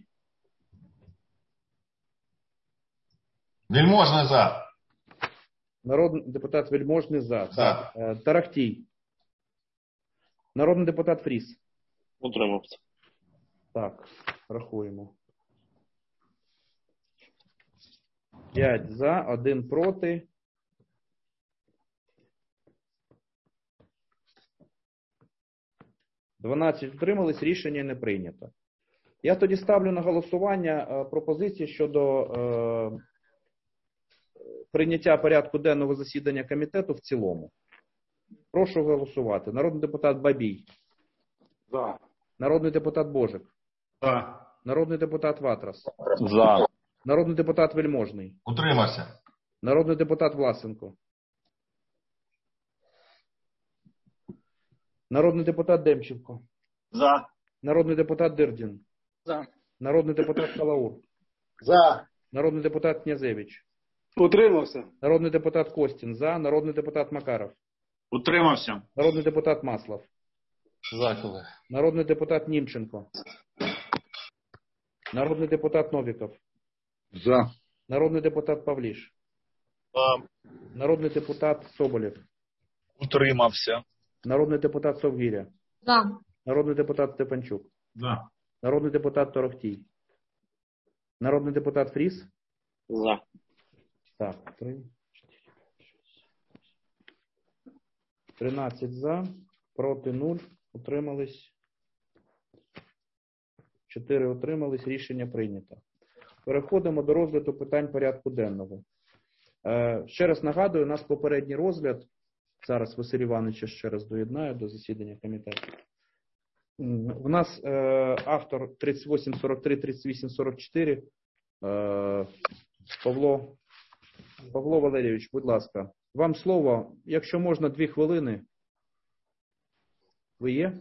Вельможний за. Народний депутат Вельможний за. За. Так. Тарахтій. Народний депутат Фріс. Утримався. Так, рахуємо. 5 за, 1 проти. «12 утримались, рішення не прийнято. Я тоді ставлю на голосування пропозиції щодо прийняття порядку денного засідання комітету в цілому. Прошу голосувати. Народний депутат Бабій. За. Народний депутат Божик. За. Народний депутат Ватрас. За. Народний депутат Вельможний. Утримався. Народний депутат Власенко. Народний депутат Демченко. За. Народний депутат Дирдін. За. Народний депутат Калаур. За. Народний депутат Князевич. Утримався. Народний депутат Костін. За. Народний депутат Макаров. Утримався. Народний депутат Маслов. За, колеги. Народний депутат Німченко. Народний депутат Новіков. За. Народний депутат Павліш. За. Народний депутат Соболєв. Утримався. Народний депутат Совгиря. За. Народний депутат Стефанчук. За. Народний депутат Торохтій. Народний депутат Фріс. За. Так, 13 за, проти 0, утримались. 4 утримались, рішення прийнято. Переходимо до розгляду питань порядку денного. Ще раз нагадую, у нас попередній розгляд. Зараз Василь Іванович ще раз доєднаю до засідання комітету. У нас автор 3843, 3844. Павло Валерійович, будь ласка. Вам слово, якщо можна, 2 хвилини. Ви є?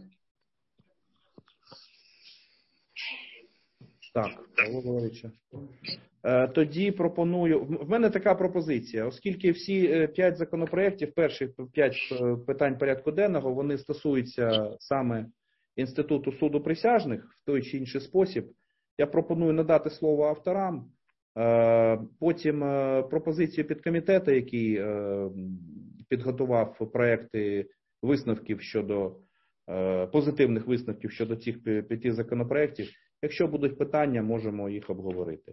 Так, Павло Валерійович. Тоді пропоную, в мене така пропозиція, оскільки всі 5 законопроєктів, перші 5 питань порядку денного, вони стосуються саме інституту суду присяжних в той чи інший спосіб, я пропоную надати слово авторам, потім пропозицію підкомітету, який підготував проекти висновків щодо, позитивних висновків щодо цих 5 законопроєктів. Якщо будуть питання, можемо їх обговорити.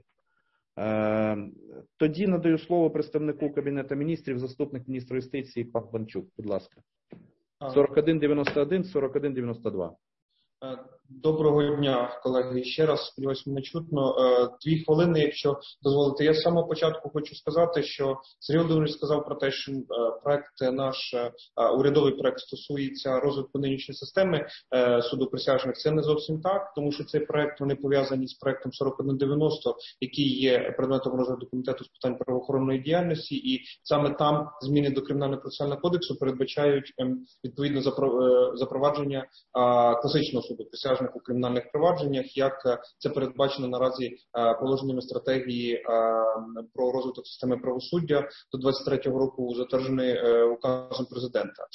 Тоді надаю слово представнику Кабінету міністрів, заступник міністра юстиції пан Банчук. Будь ласка. 4191, 4192. Доброго дня, колеги. Ще раз, сподіваюся, мене чутно. 2 хвилини, якщо дозволите. Я з самого початку хочу сказати, що Сергій Володимирович сказав про те, що проект наш, урядовий проект стосується розвитку нинішньої системи суду присяжних. Це не зовсім так, тому що цей проект, вони пов'язані з проектом 4190, який є предметом розгляду комітету з питань правоохоронної діяльності, і саме там зміни до Кримінального процесуального кодексу передбачають відповідно запровадження класичного суду присяжних присяжних у кримінальних провадженнях, як це передбачено наразі положеннями стратегії про розвиток системи правосуддя до 23-го року, затверджений указом президента.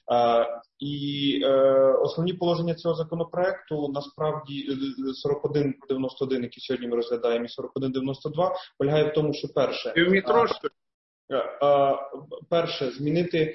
І основні положення цього законопроекту, насправді 4191, який сьогодні ми розглядаємо, і 4192, полягає в тому, що перше, змінити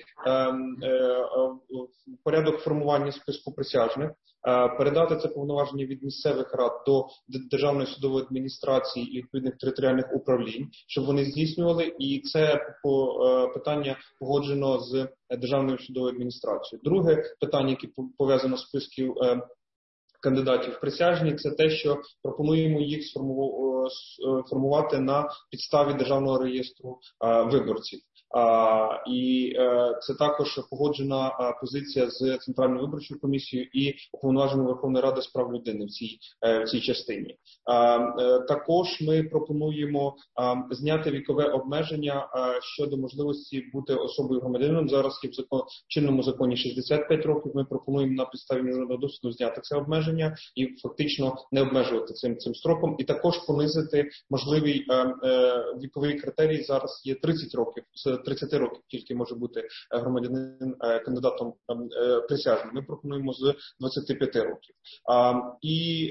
порядок формування списку присяжних, передати це повноваження від місцевих рад до Державної судової адміністрації і відповідних територіальних управлінь, щоб вони здійснювали, і це питання погоджено з Державною судовою адміністрацією. Друге питання, яке пов'язано з списків кандидатів в присяжні, це те, що пропонуємо їх сформувати на підставі Державного реєстру виборців. І це також погоджена позиція з Центральною виборчою комісією і Уповноваженою Верховної Ради з прав людини в цій частині. Також ми пропонуємо зняти вікове обмеження щодо можливості бути особою громадянином. Зараз є в чинному законі 65 років. Ми пропонуємо на підставі міжнародного досвіду зняти це обмеження і фактично не обмежувати цим строком. І також понизити можливий віковий критерій. Зараз є 30 років. З 30 років тільки може бути громадянин кандидатом присяжним. Ми пропонуємо з 25 років. І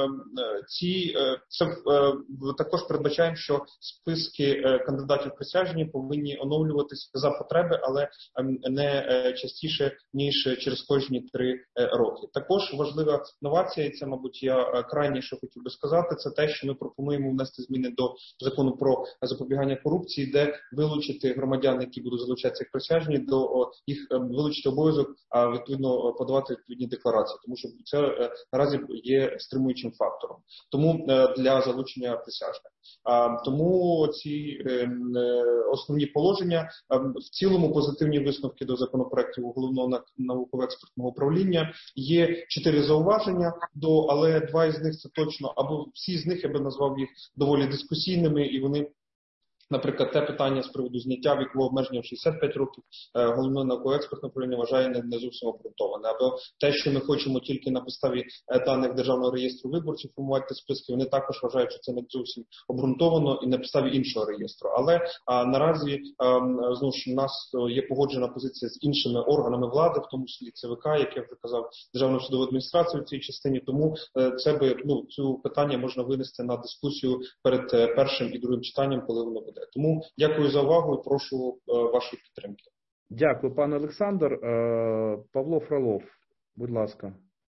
також передбачаємо, що списки кандидатів присяжні повинні оновлюватися за потреби, але не частіше, ніж через кожні 3 роки. Також важлива новація, і це, мабуть, я крайне, що хотів би сказати, це те, що ми пропонуємо внести зміни до закону про запобігання корупції, де вилучити громадян, які будуть залучатися як присяжні, до їх вилучити обов'язок, а відповідно подавати відповідні декларації, тому що це наразі є стримуючим фактором. Тому для залучення присяжних. Тому ці основні положення, в цілому позитивні висновки до законопроектів Головного науково-експертного управління. Є 4 зауваження, але 2 із них це точно, або всі з них я би назвав їх доволі дискусійними, і вони, наприклад, те питання з приводу зняття вікового обмеження в 65 років Головне науково-експертне управління вважає не зовсім обґрунтоване. Або те, що ми хочемо тільки на підставі даних Державного реєстру виборців формувати списки, вони також вважають, що це не зовсім обґрунтовано і на підставі іншого реєстру. Але наразі, знову ж, у нас є погоджена позиція з іншими органами влади, в тому числі ЦВК, як я вже казав, Державною судовою адміністрацією в цій частині, тому цю питання можна винести на дискусію перед першим і другим читанням, коли воно буде. Тому дякую за увагу і прошу вашої підтримки. Дякую, пане Олександр. Павло Фролов, будь ласка.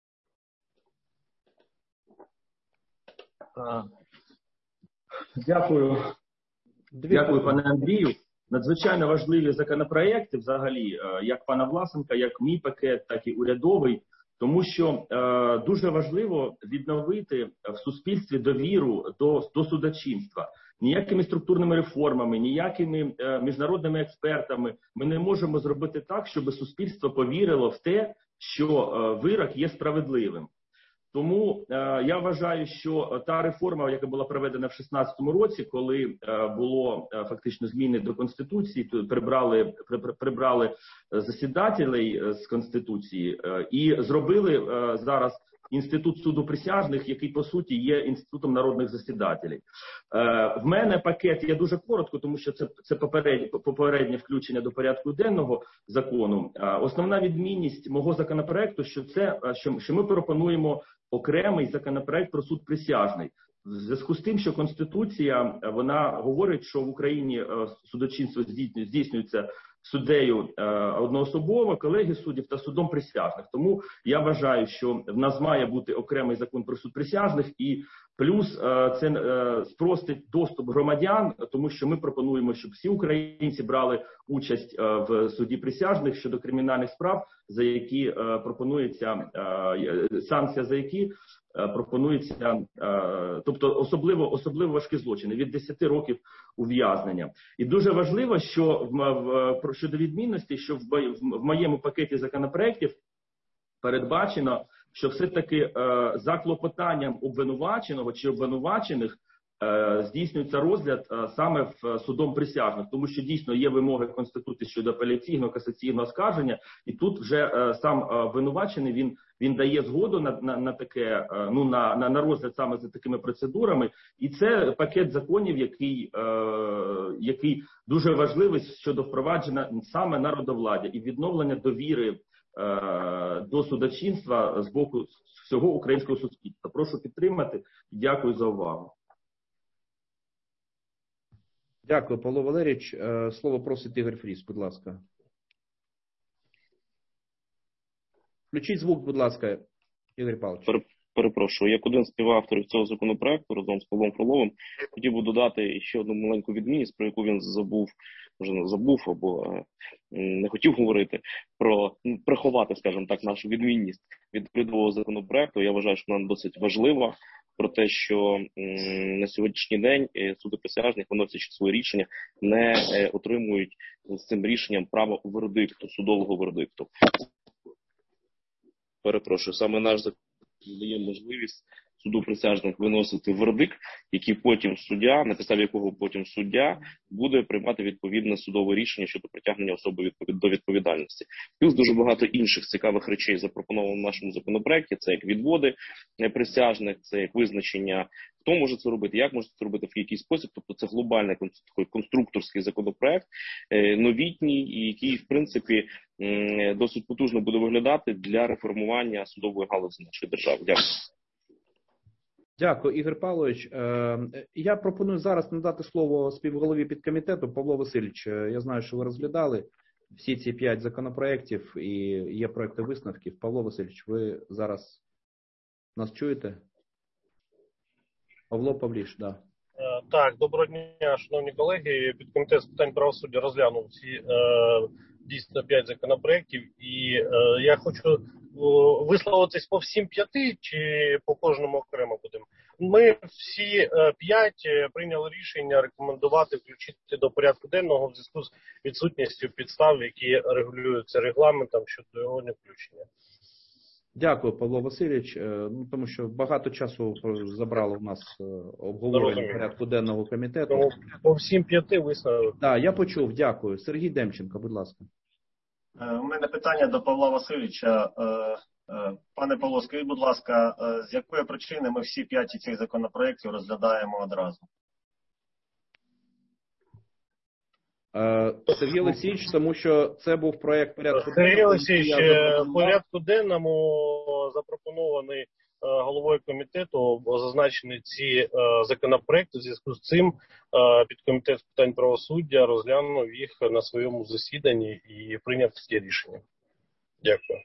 Дякую. Дякую, пане Андрію. Надзвичайно важливі законопроекти взагалі, як пана Власенка, як мій пакет, так і урядовий, тому що дуже важливо відновити в суспільстві довіру до судочинства. Ніякими структурними реформами, ніякими міжнародними експертами ми не можемо зробити так, щоб суспільство повірило в те, що вирок є справедливим. Тому я вважаю, що та реформа, яка була проведена в 2016 році, коли було фактично зміни до Конституції, прибрали засідателей з Конституції і зробили зараз інститут суду присяжних, який по суті є інститутом народних засідателів. В мене пакет є дуже коротко, тому що це попереднє включення до порядку денного закону. Основна відмінність мого законопроекту, що ми пропонуємо окремий законопроект про суд присяжний. В зв'язку з тим, що Конституція, вона говорить, що в Україні судочинство здійснюється суддею одноособово, колегії суддів та судом присяжних. Тому я вважаю, що в нас має бути окремий закон про суд присяжних, і плюс це спростить доступ громадян, тому що ми пропонуємо, щоб всі українці брали участь в суді присяжних щодо кримінальних справ, за які пропонується санкція, за які пропонується, тобто особливо важкі злочини, від 10 років ув'язнення. І дуже важливо, що щодо відмінності, що в моєму пакеті законопроєктів передбачено, що все-таки за клопотанням обвинуваченого чи обвинувачених здійснюється розгляд саме в судом присяжних, тому що дійсно є вимоги Конституції щодо апеляційного, касаційного оскарження, і тут вже сам винувачений, він дає згоду на таке, ну, на розгляд саме за такими процедурами, і це пакет законів, який дуже важливий щодо впровадження саме народовладдя і відновлення довіри до судочинства з боку всього українського суспільства. Прошу підтримати. Дякую за увагу. Дякую, Павло Валерійович. Слово просить Ігор Фріс, будь ласка. Включіть звук, будь ласка, Ігор Павлович. Перепрошую, як один з співавторів цього законопроекту разом з Павлом Фроловим хотів би додати ще одну маленьку відмінність, про яку він забув або не хотів говорити, приховати, скажімо так, нашу відмінність від урядового законопроекту. Я вважаю, що вона досить важлива, про те, що на сьогоднішній день суди присяжних, виносячи своє рішення, не отримують з цим рішенням право вердикту, судового вердикту. Перепрошую, саме наш закон дає можливість суду присяжних виносити вердикт, який потім суддя, на підставі якого потім суддя буде приймати відповідне судове рішення щодо притягнення особи до відповідальності. Плюс дуже багато інших цікавих речей запропоновано в нашому законопроекті. Це як відводи присяжних, це як визначення, хто може це робити, як може це робити, в який спосіб. Тобто це глобальний конструкторський законопроект, новітній, і який, в принципі, досить потужно буде виглядати для реформування судової галузі нашої держави. Дякую. Дякую, Ігор Павлович. Я пропоную зараз надати слово співголові підкомітету Павло Васильович. Я знаю, що ви розглядали всі ці 5 законопроєктів і є проекти висновків. Павло Васильович, ви зараз нас чуєте? Павло Павліш, да. Так, доброго дня, шановні колеги. Підкомітет з питань правосуддя розглянув ці дійсно 5 законопроєктів, і я хочу висловитись по всім 5 чи по кожному окремо будемо. Ми всі 5 прийняли рішення рекомендувати включити до порядку денного в зв'язку з відсутністю підстав, які регулюються регламентом щодо його не включення. Дякую, Павло Васильович. Тому що багато часу забрало в нас обговорення порядку денного комітету. Тому по всім 5 висновок. Так, я почув, дякую. Сергій Демченко, будь ласка. У мене питання до Павла Васильовича. Пане Павло, скажіть, будь ласка, з якої причини ми всі 5 цих законопроєктів розглядаємо одразу? Сергій Олексійович, тому що це був проєкт порядку денного. Сергій Олексійович, в порядку денному запропонований головою комітету зазначені ці законопроекти. В зв'язку з цим підкомітет з питань правосуддя розглянув їх на своєму засіданні і прийняв таке рішення. Дякую.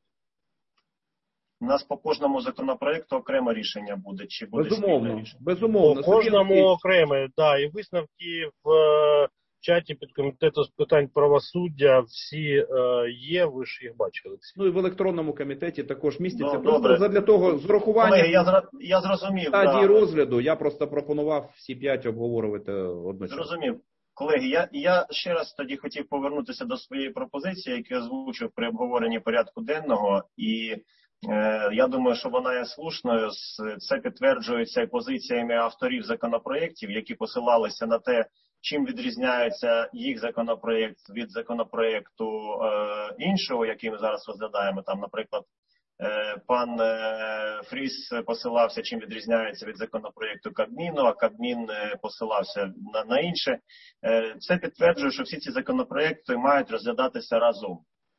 У нас по кожному законопроекту окреме рішення буде? Чи буде безумовно, рішення? безумовно. По кожному окреме, да, і висновки в чаті підкомітету з питань правосуддя всі є, ви ж їх бачили. Ну і в електронному комітеті також містяться. Добре. Просто для того, з урахуванням я зрозумів, стадії розгляду, я просто пропонував всі 5 обговорювати одночасно. Зрозумів. Колеги, я ще раз тоді хотів повернутися до своєї пропозиції, яку я озвучив при обговоренні порядку денного, і я думаю, що вона є слушною. Це підтверджується позиціями авторів законопроєктів, які посилалися на те, чим відрізняється їх законопроєкт від законопроєкту іншого, який ми зараз розглядаємо. Там, наприклад, пан Фріс посилався, чим відрізняється від законопроєкту Кабміну, а Кабмін посилався на інше. Це підтверджує, що всі ці законопроєкти мають розглядатися разом.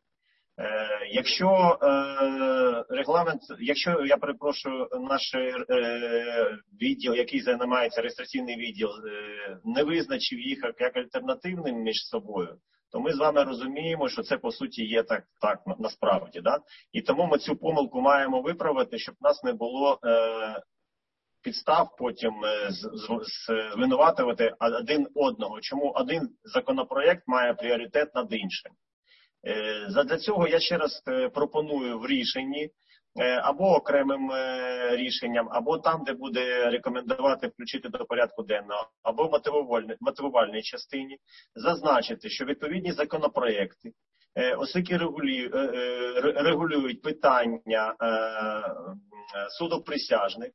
Якщо я перепрошую, наш відділ, який займається реєстраційний відділ, не визначив їх як альтернативним між собою, то ми з вами розуміємо, що це по суті є так насправді. Да? І тому ми цю помилку маємо виправити, щоб в нас не було підстав потім звинуватувати один одного. Чому один законопроєкт має пріоритет над іншим. Задля цього я ще раз пропоную в рішенні або окремим рішенням, або там, де буде рекомендувати включити до порядку денного, або в мотивувальній частині, зазначити, що відповідні законопроєкти, оскільки регулюють питання суду присяжних,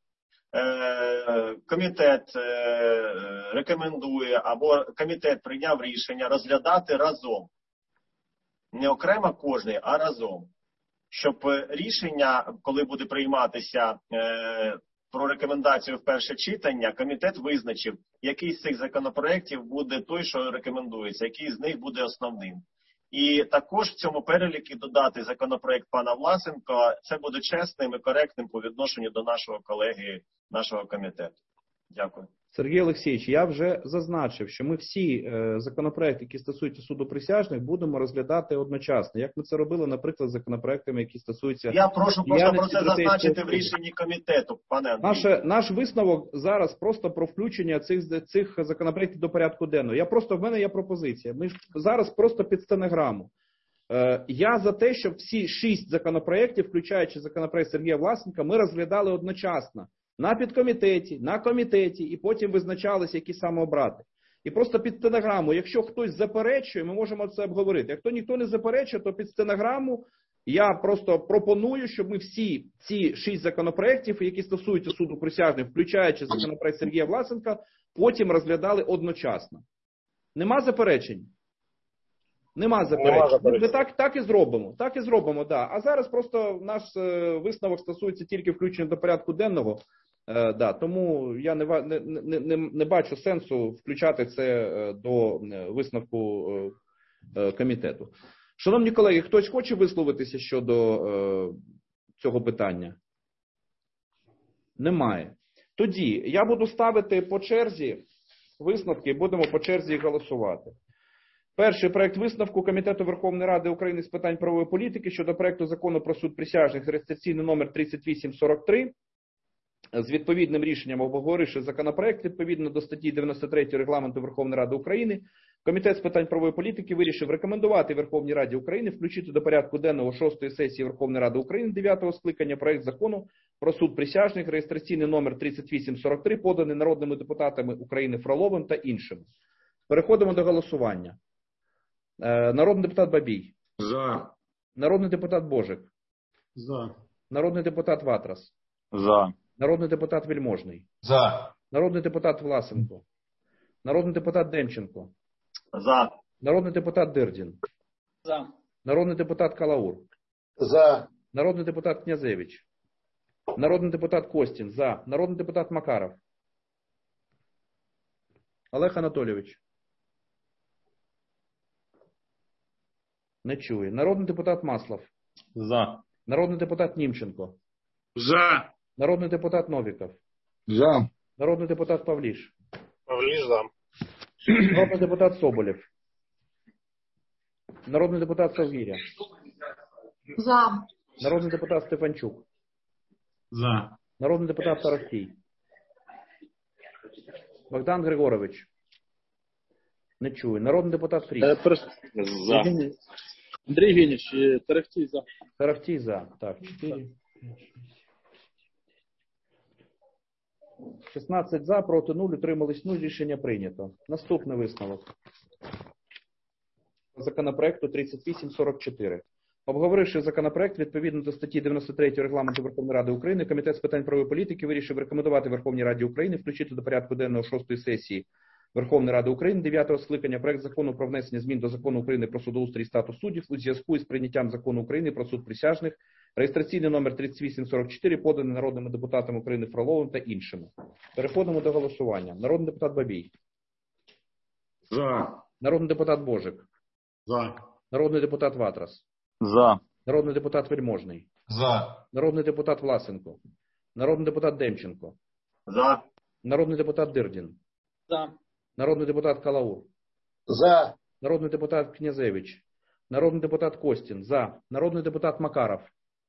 комітет рекомендує або комітет прийняв рішення розглядати разом. Не окремо кожний, а разом. Щоб рішення, коли буде прийматися про рекомендацію в перше читання, комітет визначив, який з цих законопроєктів буде той, що рекомендується, який з них буде основним. І також в цьому переліку додати законопроєкт пана Власенка. Це буде чесним і коректним по відношенню до нашого колеги, нашого комітету. Дякую. Сергій Олексійович, я вже зазначив, що ми всі законопроекти, які стосуються суду присяжних, будемо розглядати одночасно. Як ми це робили, наприклад, з законопроектами, які стосуються... Я прошу просто про це зазначити в рішенні комітету, пане Андрій. Наш висновок зараз просто про включення цих законопроектів до порядку денного. В мене є пропозиція. Ми ж зараз просто під стенограму. Я за те, щоб всі 6 законопроєктів, включаючи законопроект Сергія Власенка, ми розглядали одночасно. На підкомітеті, на комітеті, і потім визначалися, які саме обрати. І просто під стенограму, якщо хтось заперечує, ми можемо це обговорити. Якщо ніхто не заперечує, то під стенограму я просто пропоную, щоб ми всі ці 6 законопроєктів, які стосуються суду присяжних, включаючи законопроект Сергія Власенка, потім розглядали одночасно. Нема заперечень? Нема заперечень. Ми так і зробимо. Так і зробимо, да. А зараз просто наш висновок стосується тільки включення до порядку денного. Да, тому я не бачу сенсу включати це до висновку комітету. Шановні колеги, хтось хоче висловитися щодо цього питання? Немає. Тоді я буду ставити по черзі висновки і будемо по черзі їх голосувати. Перший проект висновку Комітету Верховної Ради України з питань правової політики щодо проекту закону про суд присяжних реєстраційний номер 3843. З відповідним рішенням обговоривши законопроект відповідно до статті 93 Регламенту Верховної Ради України, Комітет з питань правової політики вирішив рекомендувати Верховній Раді України включити до порядку денного 6-ї сесії Верховної Ради України 9-го скликання проект закону про суд присяжних реєстраційний номер 3843, поданий народними депутатами України Фроловим та іншими. Переходимо до голосування. Народний депутат Бабій. За. Народний депутат Божик. За. Народний депутат Ватрас. За. Народний депутат Вельможний. За. Народний депутат Власенко. Народний депутат Демченко. За. Народний депутат Дирдін. За. Народний депутат Калаур. За. Народний депутат Князевич. Народний депутат Костін. За. Народний депутат Макаров. Олег Анатолійович. Не чує. Народний депутат Маслов. За. Народний депутат Німченко. За. Народний депутат Новіков. За. Народний депутат Павліш. Павліш за. Народний депутат Соболєв. Народний депутат Совгиря. За. Народний депутат Стефанчук. За. Народний депутат Тарахтій. Богдан Григорович. Не чує. Народний депутат Фріс. За. Андрій Євгенович, Тарахтій за. Тарахтій за. Так, 4. 16 за, проти 0, утримались 0. Рішення прийнято. Наступний висновок. Законопроекту 3844. Обговоривши законопроект відповідно до статті 93 Регламенту Верховної Ради України, Комітет з питань правової політики вирішив рекомендувати Верховній Раді України включити до порядку денного 6-ї сесії Верховної Ради України 9-го скликання проект закону про внесення змін до Закону України про судоустрій і статус суддів у зв'язку із прийняттям Закону України про суд присяжних, реєстраційний номер 3844, поданий народними депутатами України Фроловим та іншими. Переходимо до голосування. Народний депутат Бабій. За. Народний депутат Божик. За. Народний депутат Ватрас. За. Народний депутат Вельможний. За. Народний депутат Власенко. Народний депутат Демченко. За. Народний депутат Дирдін. За. Народний депутат Калаур. За. Народний депутат Князевич. Народний депутат Костін. За. Народний депутат Макаров.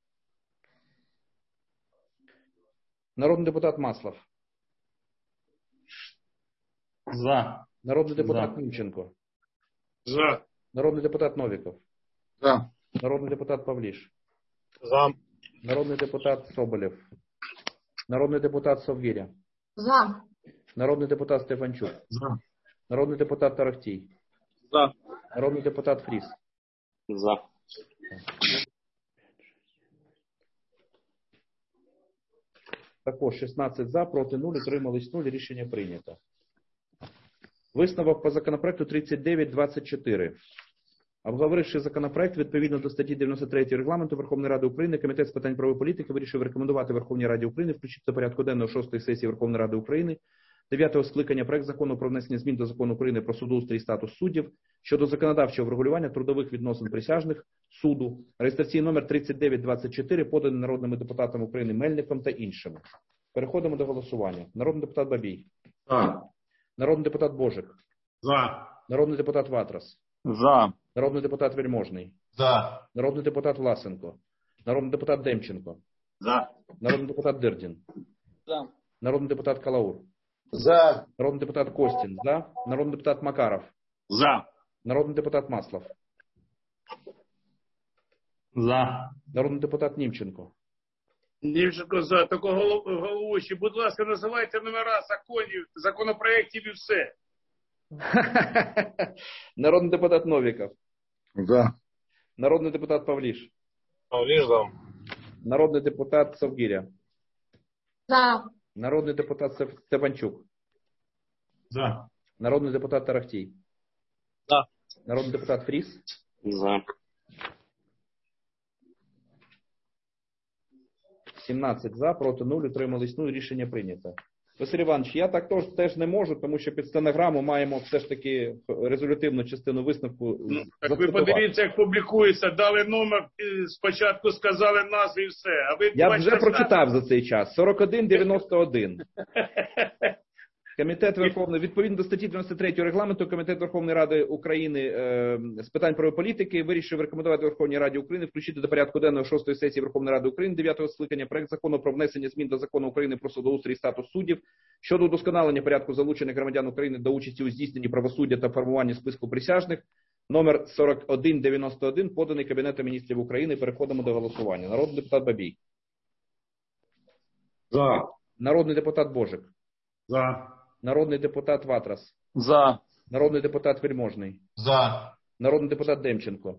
Народний депутат Маслов. За. Народний депутат Німченко. За. Народний депутат Новіков. За. Народний депутат Павліш. За. Народний депутат Соболєв. Народний депутат Совгиря. За. Народний депутат Стефанчук. За. Народний депутат Тарахтій. За. Народний депутат Фріс. За. Також 16 за, проти 0, утримались 0, рішення прийнято. Висновок по законопроекту 3924. Обговоривши законопроект відповідно до статті 93 Регламенту Верховної Ради України, Комітет з питань правової політики вирішив рекомендувати Верховній Раді України включити до порядку денного 6-ї сесії Верховної Ради України 9-го скликання проект закону про внесення змін до Закону України про судоустрій і статус суддів щодо законодавчого врегулювання трудових відносин присяжних суду, реєстраційний номер 3924, поданий народними депутатами України Мельником та іншими. Переходимо до голосування. Народний депутат Бабій. За. Народний депутат Божик. За. Народний депутат Ватрас. За. Народний депутат Вельможний. За. Народний депутат Власенко. Народний депутат Демченко. За. Народний депутат Дирдін. За. Народний депутат Калаур. За. Народний депутат Костін. За. Народний депутат Макаров. За. Народний депутат Маслов. За. Народний депутат Німченко. Німченко за. Тільки головуючий, будь ласка, називайте номера законів, законопроєктів і все. Народний депутат Новіков. За. Народний депутат Павліш. Павліш за. Народний депутат Совгиря. За. Народний депутат Степанчук. За. Народний депутат Тарахтій. За. Народний депутат Фріс. За. 17 за, проти 0, утримались 0, рішення прийнято. Василь Іванович, я так теж не можу, тому що під стенограму маємо все ж таки резолютивну частину висновку. Так ви подивіться, як публікується, дали номер, спочатку сказали назву і все. А ви Я вже прочитав за цей час. 4191. Комітет Верховної, відповідно до статті 93 Регламенту, Комітет Верховної Ради України з питань правової політики вирішив рекомендувати Верховній Раді України включити до порядку денного 6-ї сесії Верховної Ради України 9-го скликання проект закону про внесення змін до Закону України про судоустрій і статус суддів щодо удосконалення порядку залучення громадян України до участі у здійсненні правосуддя та формуванні списку присяжних, номер 4191, поданий Кабінетом міністрів України. Переходимо до голосування. Народний депутат Бабій. За. Народний депутат Божик. За. Народний депутат Ватрас. За. Народний депутат Вельможний. За. Народний депутат Демченко.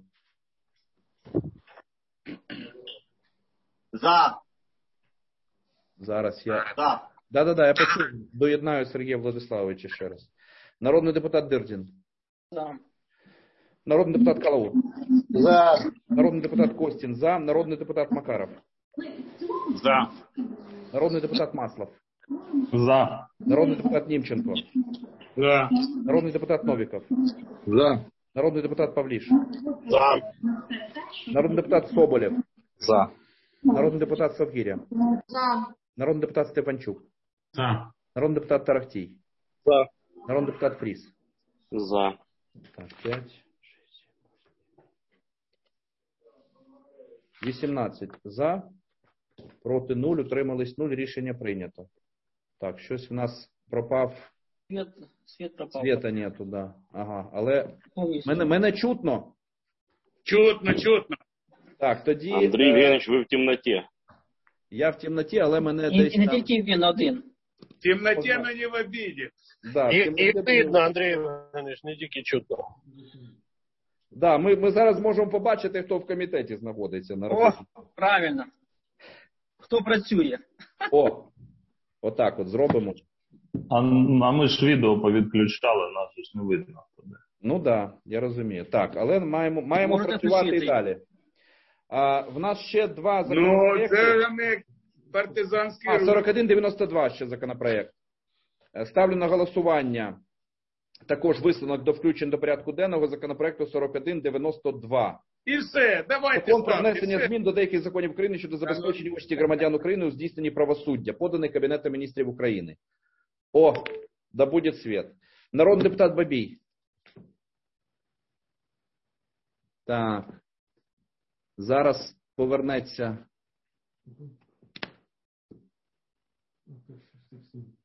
За. Зараз я... За. Да, я почув. Доєднаю Сергія Владиславовича ще раз. Народний депутат Дирдін. За. Народний депутат Калаур. За. Народний депутат Костін. За. Народний депутат Макаров. За. Народний депутат Маслов. За. Народний депутат Німченко. За. Народний депутат Новіков. За. Народний депутат Павліш. За. Народний депутат Соболєв. За. Народний депутат Совгиря. За. Народний депутат Степанчук. За. Народний депутат Тарахтій. За. Народний депутат Фріс. За. Так, 5, 6, 18 за, проти 0, утримались 0, рішення прийнято. Так, щось в нас пропав. Світ пропав. Світа нету, да. Ага, але мене чутно. Чутно. Так, тоді... Андрій Євгенович, ви в темноті. Я в темноті, але мене І десь не там... тільки він один. В темноті, но не в обіді. Да, в І темноті видно, Андрій Євгенович, не тільки чутно. Да, ми зараз можемо побачити, хто в комітеті знаходиться на роботі. О, правильно. Хто працює? Отак от зробимо. А ми ж відео повідключали, нас ж не видно. Ну так, да, я розумію. Так, але маємо Можете працювати включити. і далі. В нас ще два Ну, законопроекти. це не партизанський рух. 4192 ще законопроект. Ставлю на голосування також висновок до включення до порядку денного законопроекту 4192. І все, давайте Закон про ставте, внесення все. змін до деяких законів України щодо забезпечення участі громадян України у здійсненні правосуддя, поданий Кабінетом міністрів України. Да буде світ. Народний депутат Бабій. Так. Зараз повернеться.